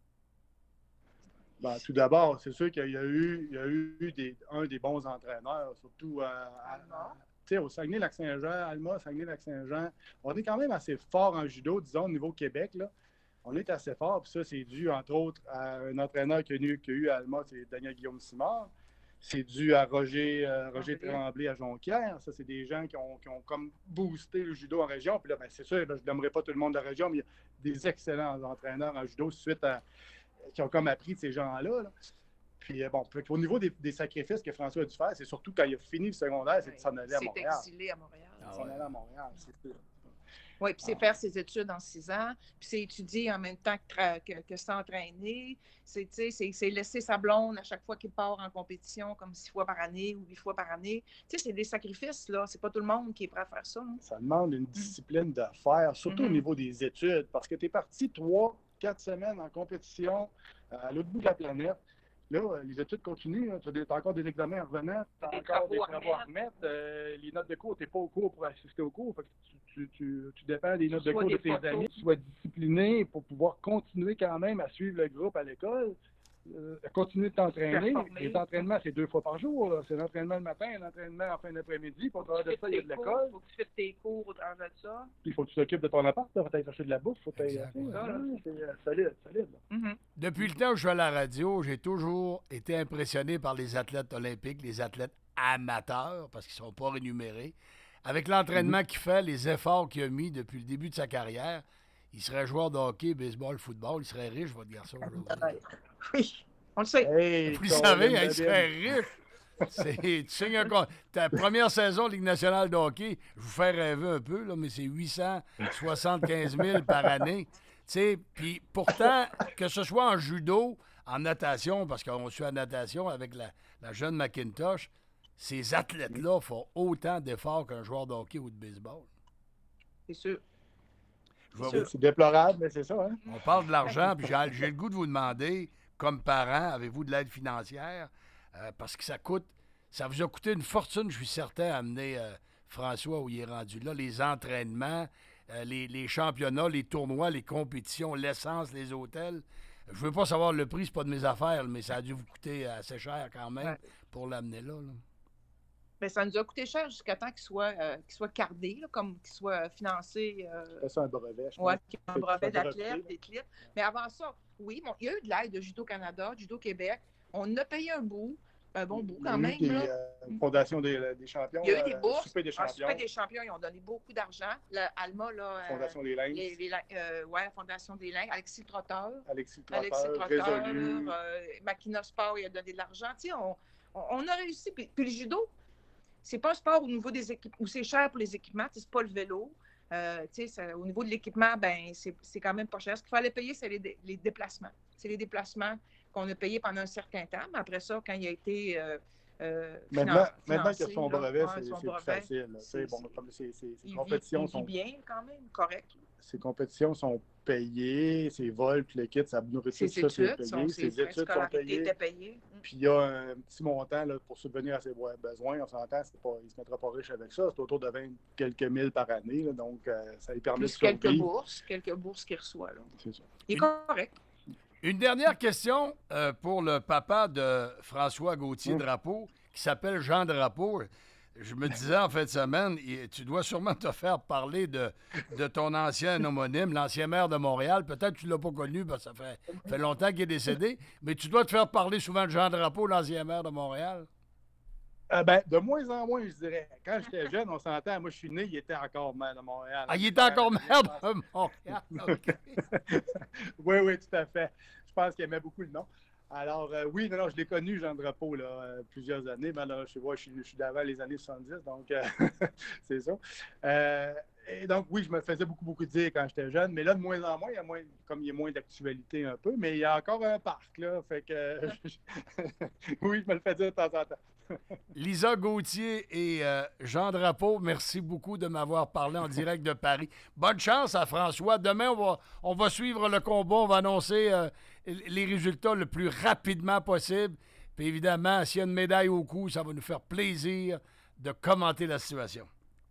Ben, tout d'abord, c'est sûr qu'il y a eu, il y a eu des, un des bons entraîneurs, surtout euh, à- à- tu sais, au Saguenay-Lac-Saint-Jean, Alma, Saguenay-Lac-Saint-Jean. On est quand même assez fort en judo, disons, au niveau Québec. Là. On est assez fort, puis ça, c'est dû, entre autres, à un entraîneur qu'il y a eu, qu'il y a eu à Alma, c'est Daniel Guillaume Simard. C'est dû à Roger, euh, Roger Tremblay à Jonquière. Ça, c'est des gens qui ont, qui ont comme boosté le judo en région. Puis là, ben, c'est sûr, là, je n'aimerais pas tout le monde de la région, mais il y a des excellents entraîneurs en judo suite à, qui ont comme appris de ces gens-là. là. Puis euh, bon, au niveau des, des sacrifices que François a dû faire, c'est surtout quand il a fini le secondaire, c'est de s'en aller à C'est Montréal. exilé à Montréal. Ah S'en aller à Montréal, c'est sûr. Oui, puis c'est faire ses études en six ans, puis c'est étudier en même temps que, tra- que, que s'entraîner. C'est, tu sais, c'est, c'est laisser sa blonde à chaque fois qu'il part en compétition, comme six fois par année ou huit fois par année. Tu sais, c'est des sacrifices, là. C'est pas tout le monde qui est prêt à faire ça. hein. Ça demande une discipline de faire, surtout au Mhm. niveau des études, parce que tu es parti trois, quatre semaines en compétition euh, à l'autre bout de la planète. Là, euh, les études continuent. Tu as encore des examens en revenant, tu as Des encore des travaux à travaux à remettre. euh, les notes de cours, tu n'es pas au cours pour assister au cours. Fait que tu, tu, tu, tu dépends des notes de Soit cours de des tes photos. amis. Tu sois discipliné pour pouvoir continuer quand même à suivre le groupe à l'école. Euh, continuer de t'entraîner. Performer. Les entraînements, c'est deux fois par jour. là. C'est l'entraînement le matin, l'entraînement en fin d'après-midi. Puis au travers de ça, il y a de l'école. Faut que tu fasses tes cours au travers de ça. Puis il faut que tu t'occupes de ton appart, il faut aller chercher de la bouffe, il faut que tu Exact, ailles- ouais. Ah, ouais, c'est euh, solide, solide. là. Mhm. Depuis le temps où je suis à la radio, j'ai toujours été impressionné par les athlètes olympiques, les athlètes amateurs, parce qu'ils ne sont pas rémunérés. Avec l'entraînement qu'il fait, les efforts qu'il a mis depuis le début de sa carrière, il serait joueur de hockey, baseball, football, il serait riche, votre garçon, aujourd'hui. Oui, on le sait. Hey, Vous le Colin savez, hein, il Babine. serait riche. C'est, tu signes un con- ta première saison Ligue nationale de hockey, je vous fais rêver un peu, là, mais c'est huit cent soixante-quinze mille par année. Tu sais, puis pourtant, que ce soit en judo, en natation, parce qu'on suit en natation avec la, la jeune McIntosh, ces athlètes-là font autant d'efforts qu'un joueur de hockey ou de baseball. C'est sûr. Je vais C'est vous- c'est déplorable, mais c'est ça. Hein? On parle de l'argent, puis j'ai, j'ai le goût de vous demander, comme parent, avez-vous de l'aide financière? Euh, parce que ça coûte, ça vous a coûté une fortune, je suis certain, à amener euh, François où il est rendu là, les entraînements, euh, les, les championnats, les tournois, les compétitions, l'essence, les hôtels. Je veux pas savoir le prix, c'est pas de mes affaires, mais ça a dû vous coûter assez cher quand même Ouais. pour l'amener là. là. Mais ça nous a coûté cher jusqu'à temps qu'il soit, euh, qu'il soit cardé, là, comme qu'il soit financé. Euh... C'est ça un brevet, je pense. Oui, un C'est brevet un d'athlète, brevet. d'athlète. Mais avant ça, oui, bon, il y a eu de l'aide de Judo Canada, Judo Québec. On a payé un bout, un bon bout Il y a quand eu même. des, là. euh, Fondation des, des champions. Il y a eu des euh, bourses. Souper des Un champions. Souper des champions, ils ont donné beaucoup d'argent. Le Alma, là. euh, Fondation des Lynx. Les, les, euh, ouais, Fondation des Lynx. Alexis Trotteur. Alexis Trotteur, Alexis Trotteur. Résolu. Euh, Makina Sport, il a donné de l'argent. Tu sais, on, on, on a réussi. Puis, puis le judo, c'est pas un sport au niveau des équipements, où c'est cher pour les équipements. C'est pas le vélo. Euh, tu sais, ça- au niveau de l'équipement, ben c'est c'est quand même pas cher. Ce qu'il fallait payer, c'est les, dé- les déplacements. C'est les déplacements qu'on a payés pendant un certain temps. Mais après ça, quand il a été euh, euh, Maintenant, finan- maintenant financé, qu'il a son là, brevet, ouais, c'est son c'est plus brevet, facile. là. Tu sais, c'est- bon, c'est- comme ces, ces- ces il vit- compétitions il vit sont, bien quand même, correct. ces compétitions sont payées, ses vols, puis le kit, sa nourriture, Ses tout ça, c'est études, sont, payé. ses Ses frais de études sont scolarité payées. étaient payés. Mm. Puis il y a un petit montant là, pour subvenir à ses bo- besoins. On s'entend, c'est pas, il ne se mettra pas riche avec ça. C'est autour de vingt quelques mille par année. là. donc, euh, ça lui permet Plus de quelques survivre. bourses, quelques bourses qu'il reçoit. Là. C'est ça. Il est correct. Une dernière question euh, pour le papa de François Gauthier Drapeau, qui s'appelle Jean Drapeau. Je me disais en fin de semaine, il- tu dois sûrement te faire parler de, de ton ancien homonyme, l'ancien maire de Montréal. Peut-être que tu ne l'as pas connu, parce que ça fait, fait longtemps qu'il est décédé, mais tu dois te faire parler souvent de Jean Drapeau, l'ancien maire de Montréal. Euh, ben, de moins en moins, je dirais. Quand j'étais jeune, on s'entend, moi je suis né, il était encore maire de Montréal. Ah, il était encore maire de Montréal. OK. Oui, oui, tout à fait. Je pense qu'il aimait beaucoup le nom. Alors, euh, oui, non, non, je l'ai connu, Jean Drapeau, là, euh, plusieurs années. Ben, là, je, vois, je, suis, je suis d'avant les années soixante-dix, donc euh, c'est ça. Euh, et donc, oui, je me faisais beaucoup, beaucoup dire quand j'étais jeune, mais là, de moins en moins, il y a moins comme il y a moins d'actualité un peu, mais il y a encore un parc, là, fait que oui, je me le fais dire de temps en temps. Lisa Gauthier et euh, Jean Drapeau, merci beaucoup de m'avoir parlé en direct de Paris. Bonne chance à François. Demain, on va, on va suivre le combat. On va annoncer euh, les résultats le plus rapidement possible. Puis évidemment, s'il y a une médaille au cou, ça va nous faire plaisir de commenter la situation.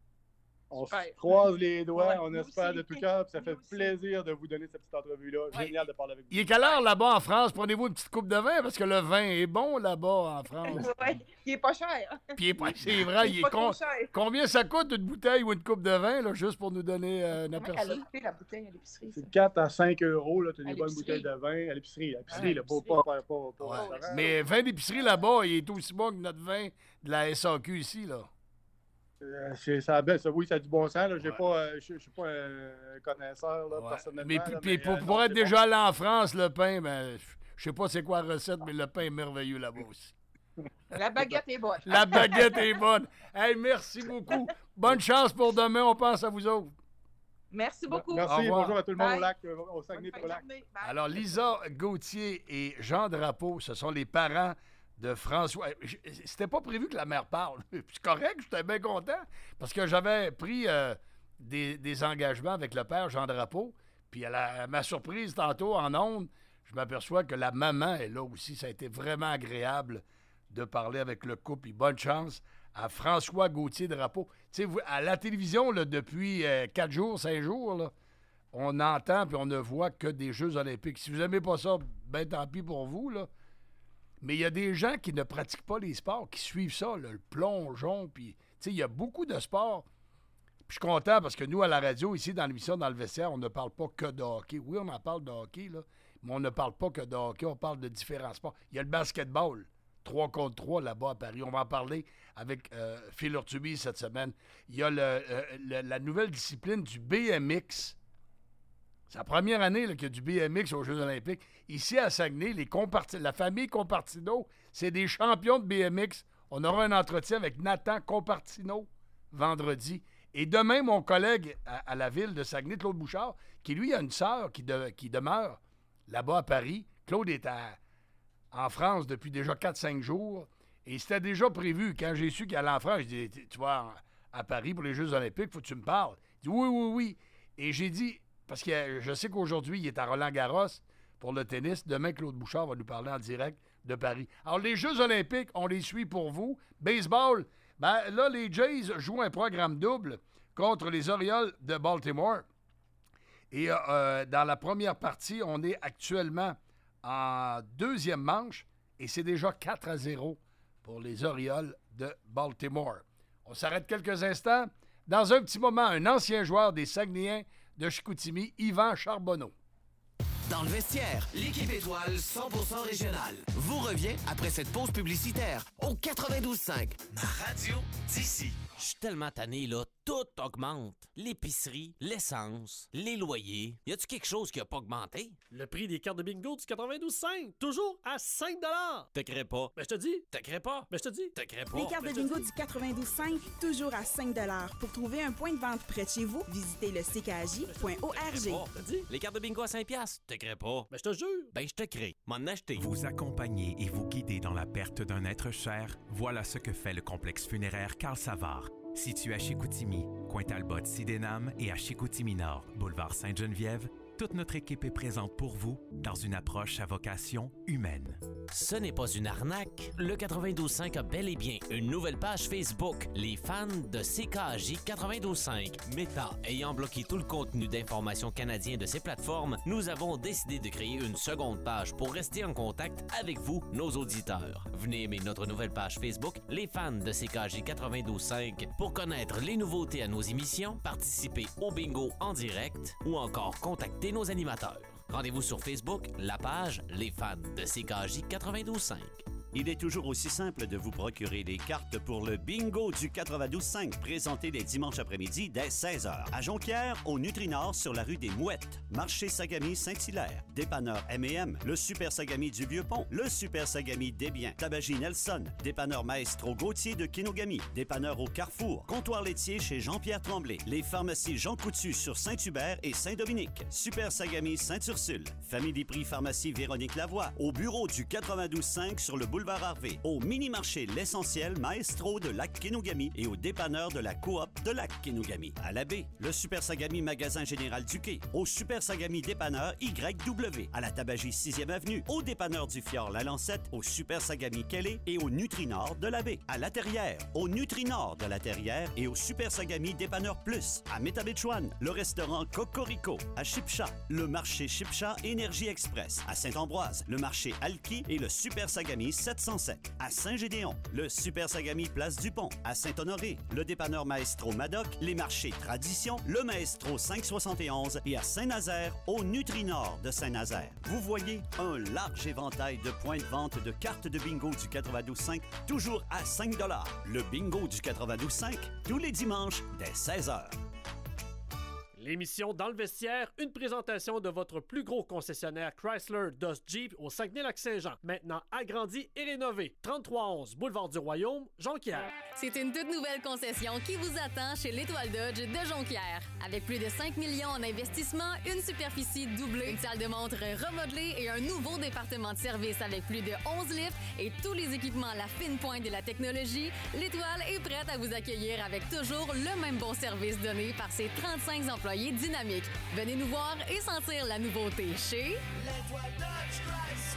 On se croise les doigts, Ouais, on nous espère aussi. de tout cœur, puis ça fait plaisir de vous donner cette petite entrevue-là. Génial de parler avec vous. Il est quelle heure là-bas en France? Prenez-vous une petite coupe de vin parce que le vin est bon là-bas en France. Ouais, il est pas cher. Puis il est pas- c'est vrai, il est pas con- trop cher. Combien ça coûte une bouteille ou une coupe de vin, là, juste pour nous donner euh, un Elle aperçu? a coûté la bouteille à l'épicerie. ça. C'est quatre à cinq euros, là, tu as À des bonnes l'épicerie. bouteilles de vin à l'épicerie. À l'épicerie, Ouais, là, à pas, l'épicerie. pas, pas, pas, pas au Ouais. restaurant. Mais vin d'épicerie là-bas, il est aussi bon que notre vin de la S A Q ici, là. Euh, c'est- ça, a bien- ça- oui, ça a du bon sens. là. J'ai pas, euh, Je ne suis pas un connaisseur, là, personnellement. Mais, puis- là, puis mais, pour, euh, pour non, être c'est déjà allé en France, le pain, ben, je sais pas c'est quoi la recette, mais le pain est merveilleux là-bas aussi. La baguette est bonne. La baguette est bonne. Hey, merci beaucoup. Bonne chance pour demain. On pense à vous autres. Merci beaucoup. Au Merci, revoir. bonjour à tout le monde Bye. au lac, euh, au Saguenay pour le lac. Alors, Lisa Gauthier et Jean Drapeau, ce sont les parents de François. Je- C'était pas prévu que la mère parle. C'est correct, j'étais bien content parce que j'avais pris euh, des, des engagements avec le père Jean Drapeau. Puis à, la- à ma surprise, tantôt en ondes, je m'aperçois que la maman est là aussi. Ça a été vraiment agréable de parler avec le couple. Et bonne chance à François Gauthier Drapeau. Tu sais, vous- à la télévision, là, depuis euh, quatre jours, cinq jours, là, on entend puis on ne voit que des Jeux olympiques. Si vous n'aimez pas ça, ben tant pis pour vous, là. Mais il y a des gens qui ne pratiquent pas les sports, qui suivent ça, là, le plongeon, puis... Tu sais, il y a beaucoup de sports. Puis je suis content parce que nous, à la radio, ici, dans l'émission, dans le vestiaire, on ne parle pas que de hockey. Oui, on en parle de hockey, là, mais on ne parle pas que de hockey, on parle de différents sports. Il y a le basketball, trois contre trois là-bas à Paris. On va en parler avec euh, Phil Urtubi cette semaine. Il y a le, euh, le- la nouvelle discipline du B M X. C'est la première année là, qu'il y a du B M X aux Jeux olympiques. Ici, à Saguenay, les Comparti- la famille Compartino, c'est des champions de B M X. On aura un entretien avec Nathan Compartino vendredi. Et demain, mon collègue à, à la ville de Saguenay, Claude Bouchard, qui lui a une sœur qui, de- qui demeure là-bas à Paris. Claude est à- en France depuis déjà quatre cinq jours. Et c'était déjà prévu. Quand j'ai su qu'il allait en France, j'ai dit, tu vas en- à Paris pour les Jeux olympiques, faut que tu me parles. Il dit, oui, oui, oui. Et j'ai dit, parce que euh, je sais qu'aujourd'hui, il est à Roland-Garros pour le tennis. Demain, Claude Bouchard va nous parler en direct de Paris. Alors, les Jeux olympiques, on les suit pour vous. Baseball, ben là, les Jays jouent un programme double contre les Orioles de Baltimore. Et euh, dans la première partie, on est actuellement en deuxième manche et c'est déjà quatre à zéro pour les Orioles de Baltimore. On s'arrête quelques instants. Dans un petit moment, un ancien joueur des Saguenayens de Chicoutimi, Yvan Charbonneau. Dans le vestiaire, l'équipe étoile cent pour cent régionale vous revient après cette pause publicitaire au quatre-vingt-douze cinq. Ma radio d'ici. Je suis tellement tanné, là. Tout augmente. L'épicerie, l'essence, les loyers. Y a-tu quelque chose qui a pas augmenté? Le prix des cartes de bingo du quatre-vingt-douze cinq, toujours à cinq dollars. Te crée pas. Ben, je te dis. Te crée pas. Ben, je te dis. Te crée pas. Les cartes de bingo du quatre-vingt-douze cinq, toujours à cinq dollars. Pour trouver un point de vente près de chez vous, visitez le c k j point org. Les cartes de bingo à cinq piastres. Te crée pas. Ben, je te jure. Ben, je te crée. M'en acheter. Vous accompagner et vous guider dans la perte d'un être cher, voilà ce que fait le complexe funéraire Carl Savard. Situé à Chicoutimi, Coin-Talbot-Sidénam et à Chicoutimi-Nord, boulevard Sainte-Geneviève, toute notre équipe est présente pour vous dans une approche à vocation humaine. Ce n'est pas une arnaque. Le quatre-vingt-douze cinq a bel et bien une nouvelle page Facebook, les fans de C K J quatre-vingt-douze cinq. Meta ayant bloqué tout le contenu d'information canadien de ces plateformes, nous avons décidé de créer une seconde page pour rester en contact avec vous, nos auditeurs. Venez aimer notre nouvelle page Facebook, les fans de C K J quatre-vingt-douze cinq, pour connaître les nouveautés à nos émissions, participer au bingo en direct ou encore contacter nos animateurs. Rendez-vous sur Facebook, la page Les fans de C K J quatre-vingt-douze cinq. Il est toujours aussi simple de vous procurer des cartes pour le bingo du quatre-vingt-douze cinq, présenté les dimanches après-midi dès seize heures. À Jonquière, au Nutrinord, sur la rue des Mouettes. Marché Sagami Saint-Hilaire. Dépanneur M et M. Le Super Sagami du Vieux-Pont. Le Super Sagami Desbiens. Tabagie Nelson. Dépanneur Maestro Gauthier de Kinogami. Dépanneur au Carrefour. Comptoir laitier chez Jean-Pierre Tremblay. Les pharmacies Jean Coutu sur Saint-Hubert et Saint-Dominique. Super Sagami Saint-Ursule. Famille Prix Pharmacie Véronique Lavoie. Au bureau du quatre-vingt-douze cinq sur le boulevard Harvey, au mini-marché L'Essentiel Maestro de Lac-Kenogami et au dépanneur de la Coop de Lac-Kenogami. À la baie, le Super Sagami Magasin Général du Quai, au Super Sagami Dépanneur Y W, à la Tabagie sixième Avenue, au dépanneur du Fjord La Lancette, au Super Sagami Kelly et au Nutrinord de la baie. À La Terrière, au Nutrinord de la Terrière et au Super Sagami Dépanneur Plus. À Métabetchouane, le restaurant Cocorico. À Chipcha, le marché Chipcha Énergie Express. À Saint-Ambroise, le marché Alki et le Super Sagami sept cent sept. À Saint-Gédéon, le Super Sagami Place du Pont. À Saint-Honoré, le dépanneur Maestro Madoc, les marchés Tradition, le Maestro cinq soixante et onze et à Saint-Nazaire, au Nutrinord de Saint-Nazaire. Vous voyez un large éventail de points de vente de cartes de bingo du quatre-vingt-douze cinq, toujours à cinq dollars. Le bingo du quatre-vingt-douze cinq, tous les dimanches dès seize heures. L'émission Dans le vestiaire, une présentation de votre plus gros concessionnaire Chrysler Dodge Jeep au Saguenay-Lac-Saint-Jean. Maintenant agrandi et rénové. trente-trois onze Boulevard du Royaume, Jonquière. C'est une toute nouvelle concession qui vous attend chez l'Étoile Dodge de Jonquière. Avec plus de cinq millions en investissement, une superficie doublée, une salle de montre remodelée et un nouveau département de service avec plus de onze lifts et tous les équipements à la fine pointe de la technologie, l'Étoile est prête à vous accueillir avec toujours le même bon service donné par ses trente-cinq employés dynamiques. Venez nous voir et sentir la nouveauté chez l'Étoile Dodge Chrysler.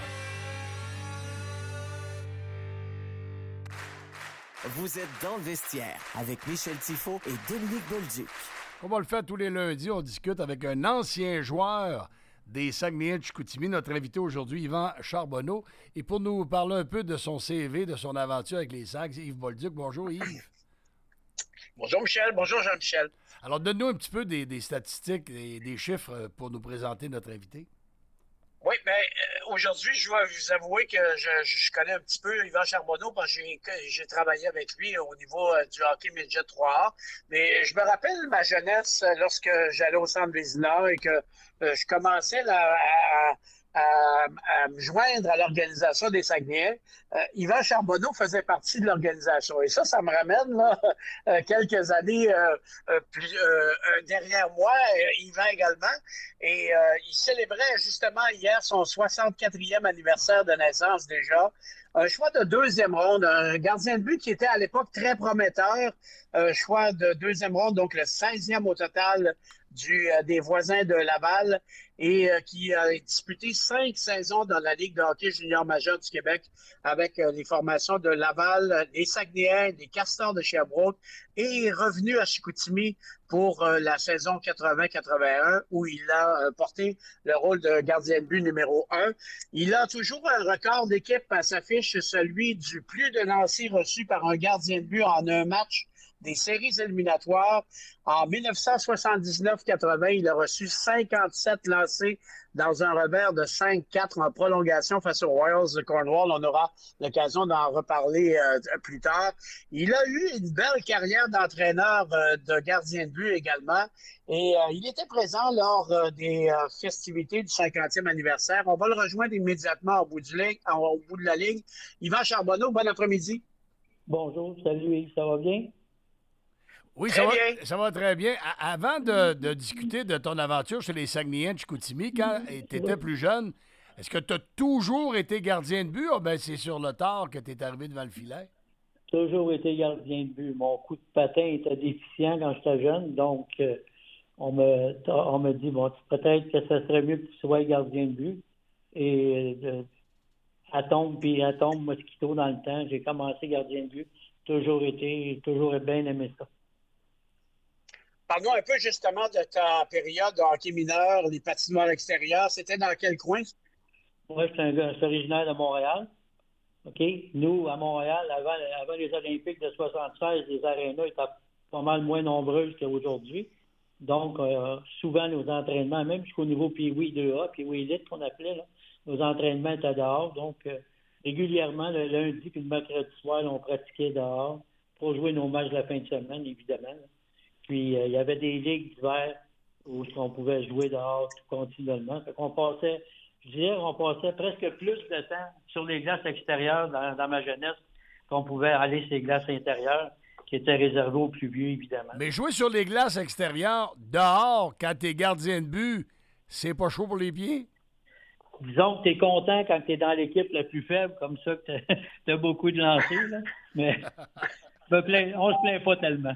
Vous êtes dans le vestiaire avec Michel Tifo et Dominique Bolduc. Comme on le fait tous les lundis, on discute avec un ancien joueur des Saguenayens de Chicoutimi, notre invité aujourd'hui, Yvan Charbonneau. Et pour nous parler un peu de son C V, de son aventure avec les Sags, Yves Bolduc. Bonjour Yves. Bonjour Michel, bonjour Jean-Michel. Alors, donne-nous un petit peu des, des statistiques et des chiffres pour nous présenter notre invité. Oui, bien, euh, aujourd'hui, je vais vous avouer que je, je connais un petit peu Yvan Charbonneau parce que j'ai, j'ai travaillé avec lui au niveau euh, du hockey Midget trois A. Mais je me rappelle ma jeunesse lorsque j'allais au Centre Vézina et que euh, je commençais là, à, à, à me joindre à l'organisation des Saguenayens. Euh, Yvan Charbonneau faisait partie de l'organisation. Et ça, ça me ramène là, euh, quelques années euh, euh, plus, euh, derrière moi, euh, Yvan également. Et euh, il célébrait justement hier son soixante-quatrième anniversaire de naissance déjà. Un choix de deuxième ronde, un gardien de but qui était à l'époque très prometteur. Un choix de deuxième ronde, donc le seizième au total du, euh, des voisins de Laval et euh, qui a disputé cinq saisons dans la Ligue de hockey junior majeur du Québec avec euh, les formations de Laval, des Saguenayens, des Castors de Sherbrooke et est revenu à Chicoutimi pour euh, la saison quatre-vingts quatre-vingt-un où il a euh, porté le rôle de gardien de but numéro un. Il a toujours un record d'équipe à sa fiche, celui du plus de lancers reçus par un gardien de but en un match des séries éliminatoires. En dix-neuf cent soixante-dix-neuf quatre-vingt, il a reçu cinquante-sept lancés dans un revers de cinq quatre en prolongation face aux Royals de Cornwall. On aura l'occasion d'en reparler euh, plus tard. Il a eu une belle carrière d'entraîneur euh, de gardien de but également. Et euh, il était présent lors euh, des euh, festivités du cinquantième anniversaire. On va le rejoindre immédiatement au bout, du ligne, en, au bout de la ligne. Yvan Charbonneau, bon après-midi. Bonjour, salut Yves, ça va bien? Oui, ça va, ça va très bien. À- avant de, de discuter de ton aventure chez les Saguenayens de Chicoutimi, quand tu étais plus jeune, est-ce que tu as toujours été gardien de but ou bien c'est sur le tard que tu es arrivé devant le filet? Toujours été gardien de but. Mon coup de patin était déficient quand j'étais jeune, donc euh, on me on me dit bon, peut-être que ce serait mieux que tu sois gardien de but. Et euh, à tombe puis à tombe mosquito dans le temps, j'ai commencé gardien de but. Toujours été, toujours bien aimé ça. Parlons un peu justement de ta période de hockey mineur, les patinoires extérieures. C'était dans quel coin? Moi, je suis un gars, je suis originaire de Montréal. OK? Nous, à Montréal, avant, avant les Olympiques de soixante-seize, les arénas étaient pas mal moins nombreuses qu'aujourd'hui. Donc, euh, souvent, nos entraînements, même jusqu'au niveau P W I deux A, P W I Elite qu'on appelait, là, nos entraînements étaient dehors. Donc, euh, régulièrement, le lundi puis le mercredi soir, on pratiquait dehors pour jouer nos matchs de la fin de semaine, évidemment. Là. Puis, euh, il y avait des ligues d'hiver où on pouvait jouer dehors tout continuellement. Fait qu'on passait, je dirais, on passait presque plus de temps sur les glaces extérieures dans, dans ma jeunesse qu'on pouvait aller sur les glaces intérieures qui étaient réservées aux plus vieux, évidemment. Mais jouer sur les glaces extérieures, dehors, quand t'es gardien de but, c'est pas chaud pour les pieds? Disons que t'es content quand t'es dans l'équipe la plus faible, comme ça que t'as, t'as beaucoup de lancers, là. Mais on se plaint pas tellement.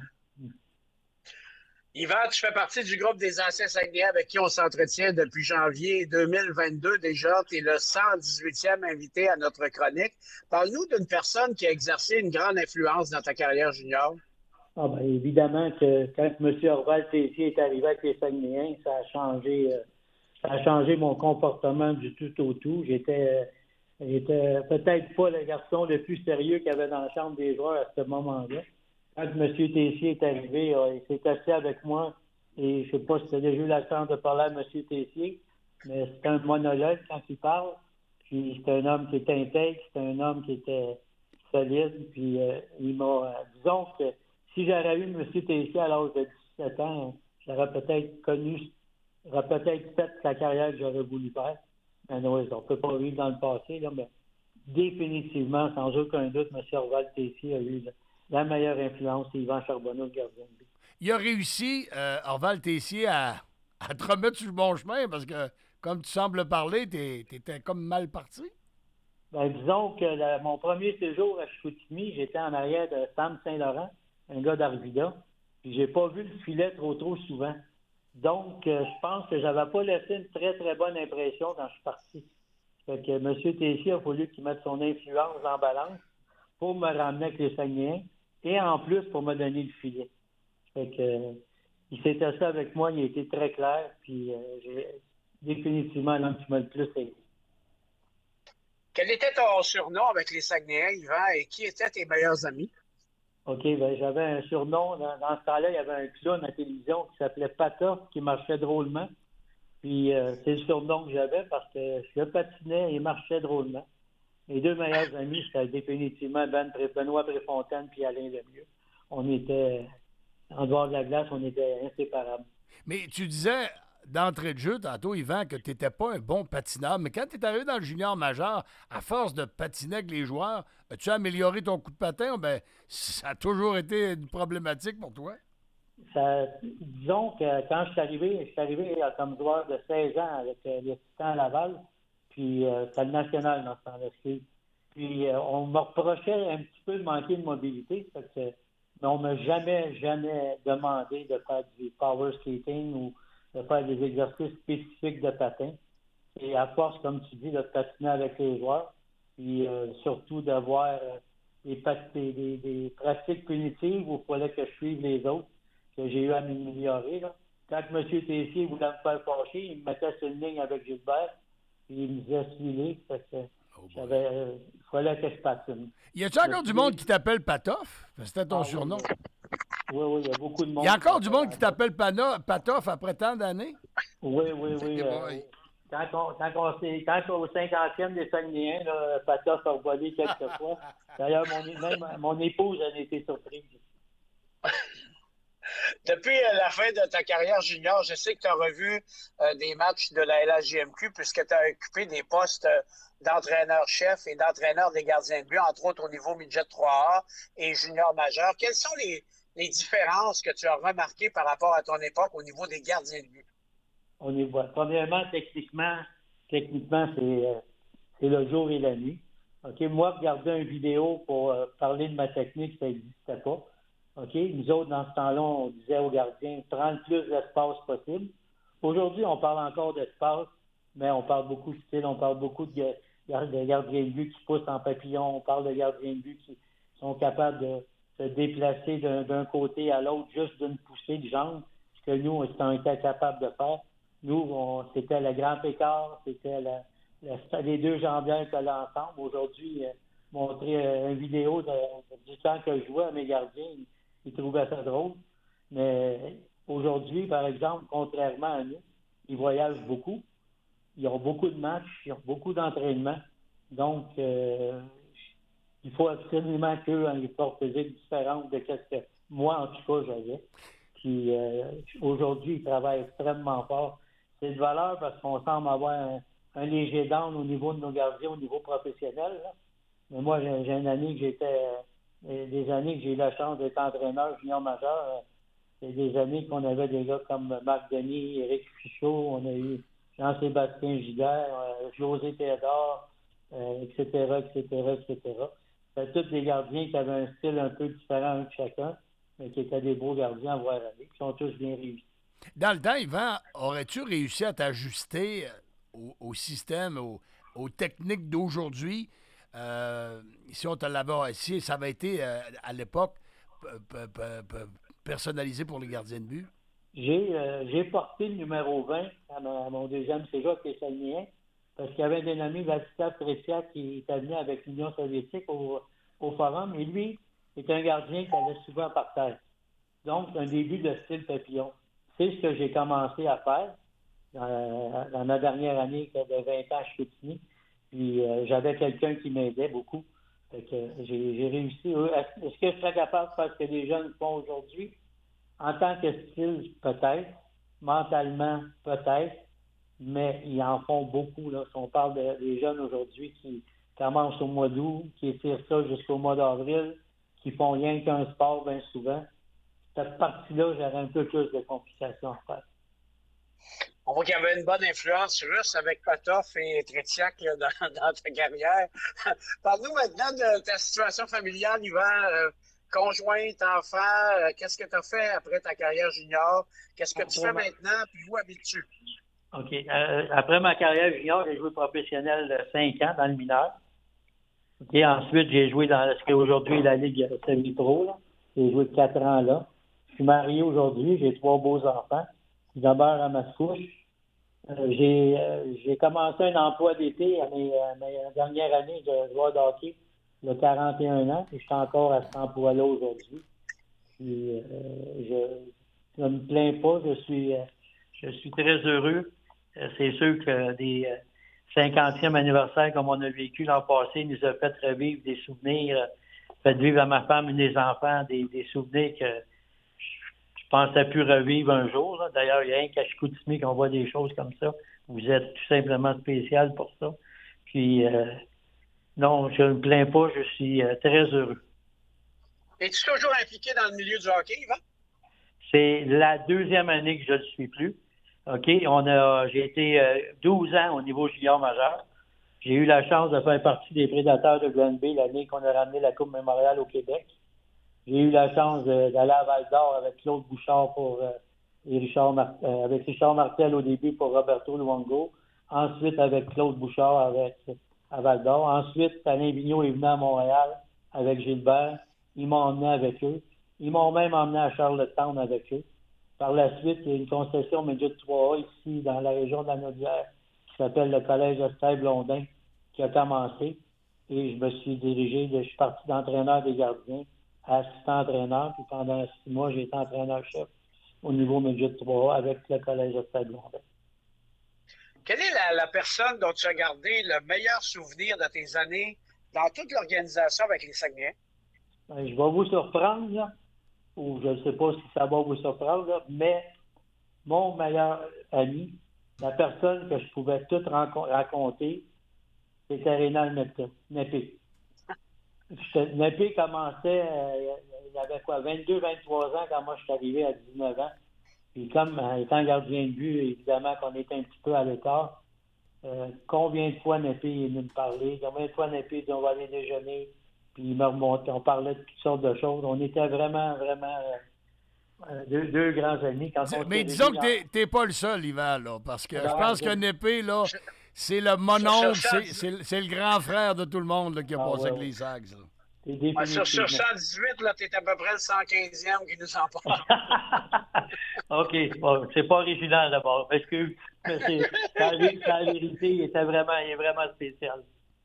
Yvan, tu fais partie du groupe des anciens Saguenayens avec qui on s'entretient depuis janvier deux mille vingt-deux déjà. Tu es le cent dix-huitième invité à notre chronique. Parle-nous d'une personne qui a exercé une grande influence dans ta carrière junior. Ah ben, évidemment que quand M. Orval Tessier est arrivé avec les Saguenayens, ça a changé, euh, ça a changé mon comportement du tout au tout. J'étais, euh, j'étais peut-être pas le garçon le plus sérieux qu'il y avait dans la chambre des joueurs à ce moment-là. Quand M. Tessier est arrivé, euh, il s'est assis avec moi et je ne sais pas si tu as déjà eu la chance de parler à M. Tessier, mais c'est un monologue quand il parle. Puis c'est un homme qui était intègre, c'est un homme qui était solide. Puis euh, il m'a. Euh, disons que si j'aurais eu M. Tessier à l'âge de dix-sept ans, j'aurais peut-être connu, j'aurais peut-être fait la carrière que j'aurais voulu faire. Mais non, on ne peut pas vivre dans le passé, là, mais définitivement, sans aucun doute, M. Orval Tessier a eu la meilleure influence, c'est Yvan Charbonneau, le gardien de but. Il a réussi, euh, Orval Tessier, à, à te remettre sur le bon chemin parce que, comme tu sembles parler, t'es, t'étais comme mal parti. Ben, disons que la, mon premier séjour à Chicoutimi, j'étais en arrière de Sam Saint-Laurent, un gars d'Arvida, puis j'ai pas vu le filet trop trop souvent. Donc, euh, je pense que j'avais pas laissé une très très bonne impression quand je suis parti. Fait que M. Tessier a fallu qu'il mette son influence en balance pour me ramener avec les Saguenayens et en plus pour me donner le filet. Fait que euh, il s'est assis avec moi, il a été très clair, puis euh, j'ai définitivement l'homme qui m'a le plus aidé. Quel était ton surnom avec les Saguenayens, Yvan, et qui étaient tes meilleurs amis? OK, ben j'avais un surnom. Dans, dans ce temps-là, il y avait un clown à la télévision qui s'appelait Pata, qui marchait drôlement. Puis euh, c'est le surnom que j'avais parce que je patinais et marchais drôlement. Mes deux meilleurs amis, c'était définitivement Ben, Benoît Préfontaine puis Alain Lemieux. On était, en dehors de la glace, on était inséparables. Mais tu disais d'entrée de jeu, tantôt, Yvan, que tu n'étais pas un bon patineur. Mais quand tu es arrivé dans le junior majeur, à force de patiner avec les joueurs, as-tu amélioré ton coup de patin? Ben, ça a toujours été une problématique pour toi? Ça, disons que quand je suis arrivé, je suis arrivé comme joueur de seize ans avec euh, les Titans à Laval. Puis euh, c'était le national dans ce temps-là. Puis euh, on me reprochait un petit peu de manquer de mobilité, parce que, mais on ne m'a jamais, jamais demandé de faire du power skating ou de faire des exercices spécifiques de patin. Et à force, comme tu dis, de patiner avec les joueurs, puis euh, surtout d'avoir euh, des, pat- des, des, des pratiques punitives où il fallait que je suive les autres, que j'ai eu à m'améliorer. Là. Quand M. Tessier voulait me faire fâcher, il me mettait sur une ligne avec Gilbert, puis il me disait suivre, parce que oh j'avais, euh, il fallait que je patine. Y a-tu encore du monde qui t'appelle Patoff? C'était ton Ah, surnom. Oui, oui, il y a beaucoup de monde. Il y a encore du monde qui t'appelle Pana- Patoff après tant d'années? Oui, oui, oui. Euh, quand, on, quand, on s'est, quand au cinquantième des Saguenayens, là, Patoff a volé quelques fois. D'ailleurs, mon, même, mon épouse a été surprise. Depuis euh, la fin de ta carrière junior, je sais que tu as revu euh, des matchs de la L H J M Q puisque tu as occupé des postes euh, d'entraîneur-chef et d'entraîneur des gardiens de but, entre autres au niveau midget trois A et junior majeur. Quelles sont les, les différences que tu as remarquées par rapport à ton époque au niveau des gardiens de but? On y voit. Premièrement, techniquement, techniquement, c'est, euh, c'est le jour et la nuit. OK, moi, regarder une vidéo pour euh, parler de ma technique, ça n'existait pas. OK, nous autres, dans ce temps-là, on disait aux gardiens, prends le plus d'espace possible. Aujourd'hui, on parle encore d'espace, mais on parle beaucoup de style, on parle beaucoup de, de gardiens de but qui poussent en papillon, on parle de gardiens de but qui sont capables de se déplacer d'un, d'un côté à l'autre juste d'une poussée de jambes, ce que nous, on était capables de faire. Nous, on, c'était le grand écart, c'était la, la, les deux jambières qui allaient ensemble. Aujourd'hui, euh, montrer euh, une vidéo de, du temps que je jouais à mes gardiens, ils, ils trouvaient ça drôle. Mais aujourd'hui, par exemple, contrairement à nous, ils voyagent beaucoup. Ils ont beaucoup de matchs, ils ont beaucoup d'entraînements. Donc, euh, il faut absolument qu'eux aient une force physique différente de ce que moi, en tout cas, j'avais. Puis euh, aujourd'hui, ils travaillent extrêmement fort. C'est de valeur parce qu'on semble avoir un, un léger down au niveau de nos gardiens, au niveau professionnel. Là. Mais moi, j'ai, j'ai une année que j'étais, euh, des années que j'ai eu la chance d'être entraîneur junior majeur. Euh, c'est des années qu'on avait des gars comme Marc Denis, Éric Fichot, on a eu Jean-Sébastien Giguère, euh, José Théodore, euh, et cetera, et cetera, et cetera. C'est tous des gardiens qui avaient un style un peu différent un de chacun, mais qui étaient des beaux gardiens à voir aller, qui sont tous bien réussis. Dans le temps, Yvan, aurais-tu réussi à t'ajuster au, au système, au, aux techniques d'aujourd'hui? Euh, si on te l'avait, si ça avait été euh, à l'époque p- p- p- personnalisé pour les gardiens de but? J'ai, euh, j'ai porté le numéro vingt à, ma, à mon deuxième cégep qui est Saguenay, parce qu'il y avait un dénommé Vladislav Tretiak qui était venu avec l'Union soviétique au, au Forum, et lui est un gardien qui allait souvent par terre. Donc, un début de style papillon. C'est ce que j'ai commencé à faire dans, dans ma dernière année de vingt ans à Chicoutimi. Puis euh, j'avais quelqu'un qui m'aidait beaucoup. Fait que j'ai, j'ai réussi. Est-ce que je serais capable de faire ce que les jeunes font aujourd'hui? En tant que style, peut-être. Mentalement, peut-être. Mais ils en font beaucoup. Là. Si on parle de, des jeunes aujourd'hui qui commencent au mois d'août, qui étirent ça jusqu'au mois d'avril, qui font rien qu'un sport bien souvent, cette partie-là, j'aurais un peu plus de complications à faire. On voit qu'il y avait une bonne influence russe avec Patov et Tretiak là, dans, dans ta carrière. Parle-nous maintenant de ta situation familiale, Yvan. Euh, conjointe, enfant, euh, qu'est-ce que tu as fait après ta carrière junior? Qu'est-ce que tu fais maintenant? Puis où habites-tu? OK. Euh, après ma carrière junior, j'ai joué professionnel cinq ans dans le mineur. OK. Ensuite, j'ai joué dans ce qui est aujourd'hui la Ligue semi-pro. Là. J'ai joué quatre ans là. Je suis marié aujourd'hui. J'ai trois beaux enfants. Je demeure à Mascouche. Euh, j'ai, euh, j'ai commencé un emploi d'été à mes, à mes dernières années de joueur de hockey, de quarante et un ans, et je suis encore à cet emploi-là aujourd'hui. Puis, euh, je ne me plains pas, je suis, euh, je suis très heureux. Euh, c'est sûr que des euh, cinquantième anniversaire comme on a vécu l'an passé nous a fait revivre des souvenirs, euh, fait vivre à ma femme et des enfants des, des souvenirs que je pensais plus revivre un jour. Là. D'ailleurs, il y a rien qu'à Chicoutimi qu'on voit des choses comme ça. Vous êtes tout simplement spécial pour ça. Puis, euh, non, je ne me plains pas. Je suis euh, très heureux. Es-tu toujours impliqué dans le milieu du hockey, Yvan? C'est la deuxième année que je ne le suis plus. OK? On a, j'ai été euh, douze ans au niveau junior majeur. J'ai eu la chance de faire partie des Prédateurs de Granby l'année qu'on a ramené la Coupe Mémoriale au Québec. J'ai eu la chance de, d'aller à Val-d'Or avec Claude Bouchard pour euh, et Richard Mar- euh, avec Richard Martel au début pour Roberto Luongo. Ensuite, avec Claude Bouchard avec, à Val-d'Or. Ensuite, Alain Vigneault est venu à Montréal avec Gilbert. Ils m'ont emmené avec eux. Ils m'ont même emmené à Charlottetown avec eux. Par la suite, il y a une concession Midget trois A ici, dans la région de la Naudière, qui s'appelle le Collège Estelle Blondin, qui a commencé. Et je me suis dirigé, de, je suis parti d'entraîneur des gardiens à assistant-entraîneur. Puis pendant six mois, j'ai été entraîneur-chef au niveau Midget trois A avec le Collège Estelle Blondin. Quelle est la, la personne dont tu as gardé le meilleur souvenir de tes années dans toute l'organisation avec les Saguenayens? Ben, je vais vous surprendre, là, ou je ne sais pas si ça va vous surprendre, là, mais mon meilleur ami, la personne que je pouvais tout renco- raconter, c'était Rénal Népé. Népé commençait, euh, il avait quoi, vingt-deux vingt-trois ans quand moi je suis arrivé à dix-neuf ans. Puis comme euh, étant gardien de but, évidemment qu'on était un petit peu à l'écart. Euh, combien de fois Népé est venu me parler, combien de fois Népé dit on va aller déjeuner, puis il me remontait, on parlait de toutes sortes de choses. On était vraiment, vraiment euh, deux, deux grands amis. Quand on Mais disons que t'es, t'es pas le seul, Yvan, là, parce que Non, je pense je- que Népé, là, c'est le mononcle, c'est, c'est, c'est le grand frère de tout le monde là, qui a Ah, passé ouais, avec ouais. les Sags. là. C'est Ouais, sur, sur définitivement. cent dix-huit, là, tu es à peu près le cent quinzième qui nous en parle. OK. Bon, c'est pas original d'abord. Parce que mais c'est, la, vé- la vérité, il était vraiment, il est vraiment spécial.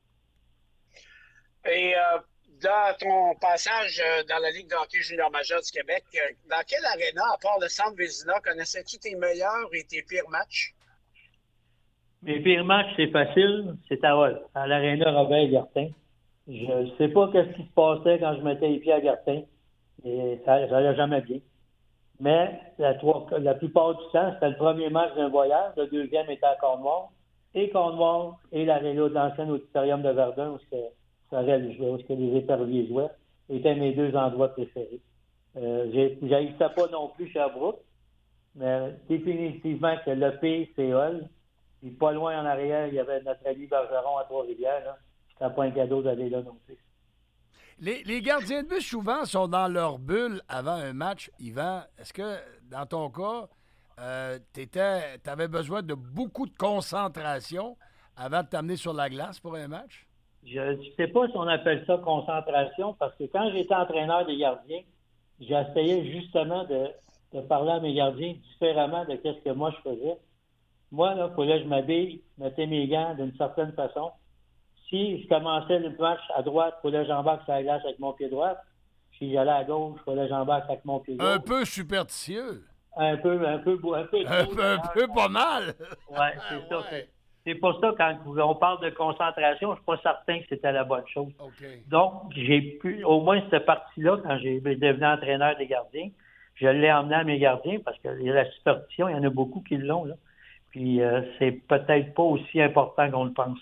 Et euh, dans ton passage euh, dans la Ligue de hockey junior majeur du Québec, euh, dans quel aréna, à part le Centre Vézina, connaissais-tu tes meilleurs et tes pires matchs? Mes pires matchs, c'est facile. C'est à, à l'aréna Robert-Gartin. Je ne sais pas qu'est-ce qui se passait quand je mettais les pieds à Gartin. Et ça n'allait jamais bien. Mais la, trois- la plupart du temps, c'était le premier match d'un voyage. Le deuxième était à Cornwall. Et Cornwall et l'aréna de l'ancien auditorium de Verdun, où c'était- ça allait jouer, où c'était les éperviers jouaient, étaient mes deux endroits préférés. Euh, j'ai, j'haïssais pas non plus Sherbrooke, mais définitivement que le pire, c'est Hull. Puis pas loin en arrière, il y avait notre ami Bergeron à Trois-Rivières. Là. C'était pas un cadeau d'aller là non plus. Les, les gardiens de but, souvent, sont dans leur bulle avant un match. Yvan, est-ce que, dans ton cas, euh, tu avais besoin de beaucoup de concentration avant de t'amener sur la glace pour un match? Je ne sais pas si on appelle ça concentration, parce que quand j'étais entraîneur des gardiens, j'essayais justement de, de parler à mes gardiens différemment de ce que moi je faisais. Moi, là, il fallait que je m'habille, mettais mes gants d'une certaine façon. Si je commençais le match à droite, il fallait que j'embarque sur la glace avec mon pied droit. Si j'allais à gauche, il fallait que j'embarque avec mon pied gauche. Un peu superstitieux. Un peu, un peu, un peu. Un peu, un peu pas mal. Oui, c'est ça. C'est, c'est pour ça, quand on parle de concentration, je ne suis pas certain que c'était la bonne chose. Okay. Donc, j'ai pu, au moins cette partie-là, quand j'ai devenu entraîneur des gardiens, je l'ai emmené à mes gardiens, parce que la superstition, il y en a beaucoup qui l'ont, là. Puis, euh, c'est peut-être pas aussi important qu'on le pense.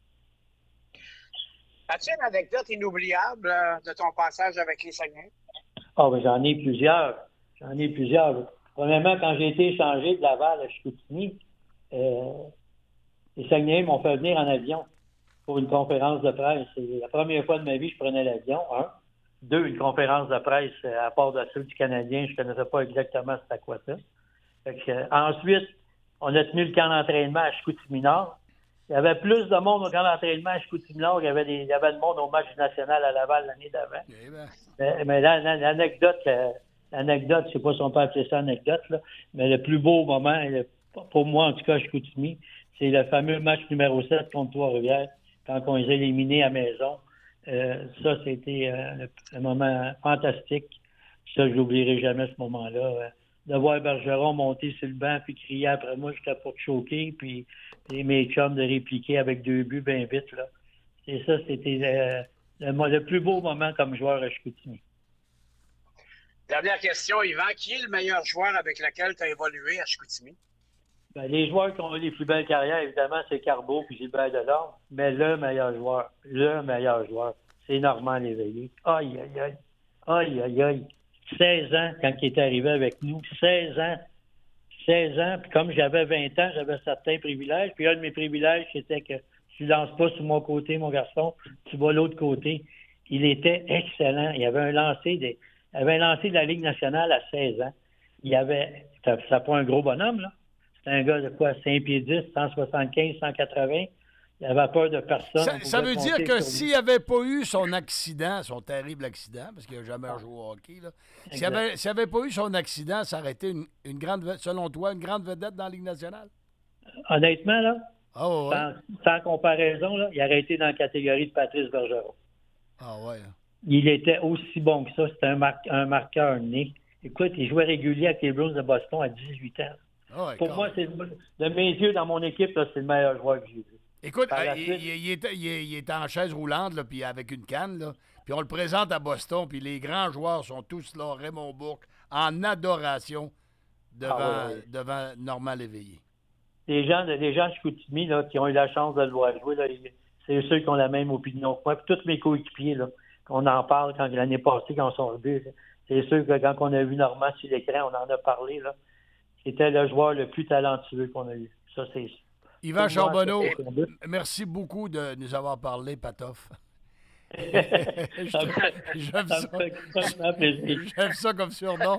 As-tu une anecdote inoubliable euh, de ton passage avec les Saguenay? Ah, ben j'en ai plusieurs. J'en ai plusieurs. Premièrement, quand j'ai été échangé de Laval à Chicoutimi, euh, les Saguenayens m'ont fait venir en avion pour une conférence de presse. C'est la première fois de ma vie que je prenais l'avion, un. Deux, une conférence de presse à part de celle du Canadien. Je ne connaissais pas exactement c'était quoi ça. Fait que, euh, ensuite, on a tenu le camp d'entraînement à Chicoutimi-Nord. Il y avait plus de monde au camp d'entraînement à Chicoutimi-Nord. Il y avait des, il y avait de monde au match national à Laval l'année d'avant. Okay, ben. Mais, mais là, l'anecdote, l'anecdote, je ne sais pas si on peut appeler ça anecdote, là, mais le plus beau moment, le, pour moi en tout cas à Chicoutimi, c'est le fameux match numéro sept contre Trois-Rivières, quand on les a éliminés à maison. Euh, ça, c'était euh, un moment fantastique. Ça, je n'oublierai jamais ce moment-là. Euh, de voir Bergeron monter sur le banc puis crier après moi, j'étais pour choquer, puis et mes chums de répliquer avec deux buts bien vite. Là. Et ça, c'était euh, le, le plus beau moment comme joueur à Chicoutimi. Dernière question, Yvan. Qui est le meilleur joueur avec lequel tu as évolué à Chicoutimi? Ben, les joueurs qui ont eu les plus belles carrières, évidemment, c'est Carbeau puis Gilbert Delorme. Mais le meilleur joueur, le meilleur joueur, c'est Normand Léveillé. Aïe, aïe, aïe. Aïe, aïe, aïe. seize ans quand il est arrivé avec nous. seize ans. seize ans. Puis comme j'avais vingt ans, j'avais certains privilèges. Puis un de mes privilèges, c'était que tu ne lances pas sur mon côté, mon garçon. Tu vas de l'autre côté. Il était excellent. Il avait un lancé de, il avait un lancé de la Ligue nationale à seize ans. Il avait Ça n'a pas un gros bonhomme, là. C'est un gars de quoi, cinq pieds dix, cent soixante-quinze, cent quatre-vingts. Il n'avait peur de personne. Ça, ça veut dire que s'il n'y avait pas eu son accident, son terrible accident, parce qu'il n'a jamais joué au hockey, là, s'il n'avait s'il avait pas eu son accident, ça aurait été, une, une grande, selon toi, une grande vedette dans la Ligue nationale? Honnêtement, là, oh, ouais. sans, sans comparaison, là, il aurait été dans la catégorie de Patrice Bergeron. Ah ouais. Il était aussi bon que ça. C'était un, mar- un marqueur né. Écoute, il jouait régulier avec les Bruins de Boston à dix-huit ans. Oh, ouais, Pour moi, c'est, de mes yeux, dans mon équipe, là, c'est le meilleur joueur que j'ai vu. Écoute, euh, il, suite, il, il, est, il, est, il est en chaise roulante, là, puis avec une canne, là, puis on le présente à Boston, puis les grands joueurs sont tous là, Raymond Bourque, en adoration devant, ah, ouais, ouais. devant Normand Léveillé. Les gens, les gens de Chicoutimi, là, qui ont eu la chance de le voir jouer, là, c'est ceux qui ont la même opinion que moi. Puis tous mes coéquipiers, là, qu'on en parle quand l'année passée, quand on sont revus, c'est sûr que quand on a vu Normand sur l'écran, on en a parlé, là. C'était le joueur le plus talentueux qu'on a eu. Ça, c'est Yvan Charbonneau, merci beaucoup de nous avoir parlé, Patoff. J'aime ça. J'aime ça comme surnom.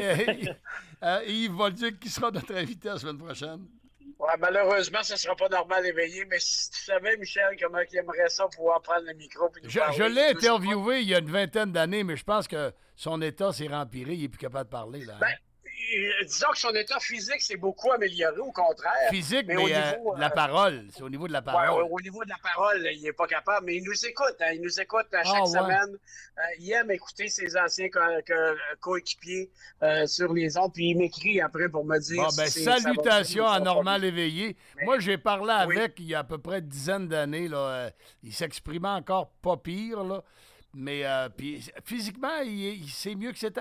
euh, Yves Bolduc, qui sera notre invité la semaine prochaine? Ouais, malheureusement, ce ne sera pas Normand Léveillé, mais si tu savais, Michel, comment il aimerait ça pouvoir prendre le micro. Puis nous je parler, je l'ai interviewé il y a une vingtaine d'années, mais je pense que son état s'est rempiré. Il n'est plus capable de parler. Là, hein? Ben, disons que son état physique s'est beaucoup amélioré, au contraire. Physique, mais, mais au euh, niveau, euh, la parole. C'est au niveau de la parole. Ouais, au niveau de la parole, il n'est pas capable, mais il nous écoute. Hein, il nous écoute à chaque ah, ouais. semaine. Euh, il aime écouter ses anciens co co coéquipiers euh, sur les ondes, puis il m'écrit après pour me dire... Bon, ben, si salutations à Normand Léveillé. Mais, Moi, j'ai parlé oui. avec il y a à peu près une dizaine d'années. Là, euh, il s'exprimait encore pas pire, là, mais euh, puis, physiquement, il, il c'est mieux que c'était.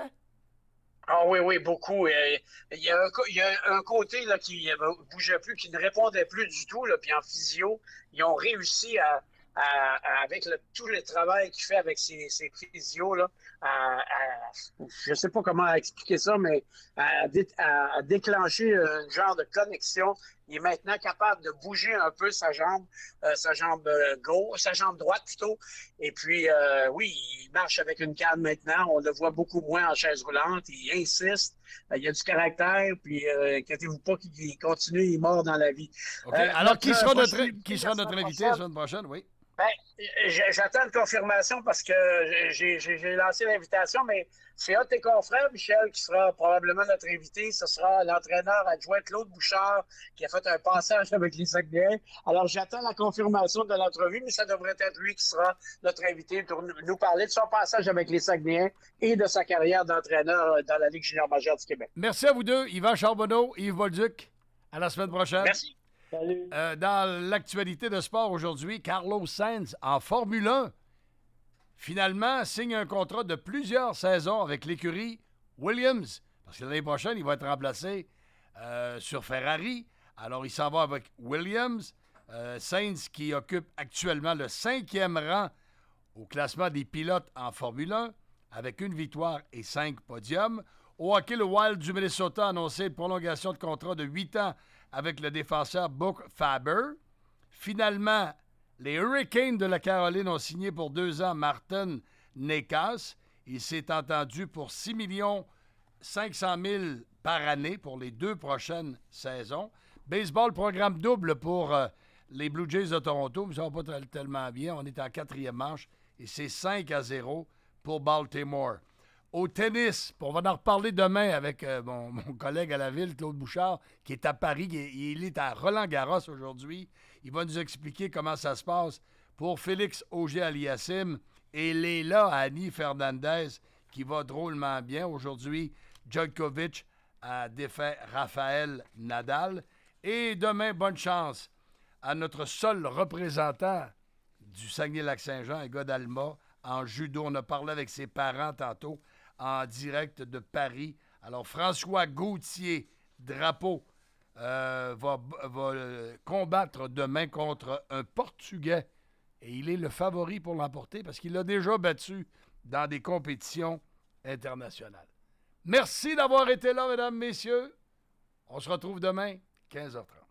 Ah oui, oui, beaucoup. Il y a un, il y a un côté là, qui ne bougeait plus, qui ne répondait plus du tout. Là, puis en physio, ils ont réussi à, à, à avec le, tout le travail qu'il fait avec ses, ses physios, là, à, à, je ne sais pas comment expliquer ça, mais à, dé, à, à déclencher un genre de connexion. Il est maintenant capable de bouger un peu sa jambe, euh, sa jambe gauche, sa jambe droite plutôt. Et puis, euh, oui, il marche avec une canne maintenant. On le voit beaucoup moins en chaise roulante. Il insiste. Euh, il a du caractère. Puis, euh, inquiétez-vous pas qu'il continue, il est mort dans la vie. Okay. Euh, Alors, notre, qui sera notre, qui sera notre invité la semaine prochaine, oui? Ben, j'attends une confirmation parce que j'ai lancé l'invitation, mais c'est un de tes confrères, Michel, qui sera probablement notre invité. Ce sera l'entraîneur adjoint Claude Bouchard, qui a fait un passage avec les Saguenayens. Alors, j'attends la confirmation de l'entrevue, mais ça devrait être lui qui sera notre invité pour nous parler de son passage avec les Saguenayens et de sa carrière d'entraîneur dans la Ligue junior majeure du Québec. Merci à vous deux, Yvan Charbonneau, Yves Bolduc. À la semaine prochaine. Merci. Salut. Euh, dans l'actualité de sport aujourd'hui, Carlos Sainz en Formule un, finalement, signe un contrat de plusieurs saisons avec l'écurie Williams. Parce que l'année prochaine, il va être remplacé euh, sur Ferrari. Alors, il s'en va avec Williams. Euh, Sainz qui occupe actuellement le cinquième rang au classement des pilotes en Formule un, avec une victoire et cinq podiums. Au hockey, le Wild du Minnesota a annoncé une prolongation de contrat de huit ans avec le défenseur Buck Faber. Finalement, les Hurricanes de la Caroline ont signé pour deux ans Martin Necas. Il s'est entendu pour six millions cinq cent mille par année pour les deux prochaines saisons. Baseball, programme double pour euh, les Blue Jays de Toronto. Ils ne sont pas tellement bien. On est en quatrième manche et c'est cinq à zéro pour Baltimore. Au tennis, on va en reparler demain avec euh, mon, mon collègue à la ville, Claude Bouchard, qui est à Paris. Qui est, il est à Roland-Garros aujourd'hui. Il va nous expliquer comment ça se passe pour Félix Auger-Aliassime et Leila Annie Fernandez, qui va drôlement bien. Aujourd'hui, Djokovic a défait Raphaël Nadal. Et demain, bonne chance à notre seul représentant du Saguenay-Lac-Saint-Jean, un gars d'Alma, en judo. On a parlé avec ses parents tantôt, en direct de Paris. Alors, François Gauthier, drapeau, euh, va, va combattre demain contre un Portugais. Et il est le favori pour l'emporter parce qu'il l'a déjà battu dans des compétitions internationales. Merci d'avoir été là, mesdames, messieurs. On se retrouve demain, quinze heures trente.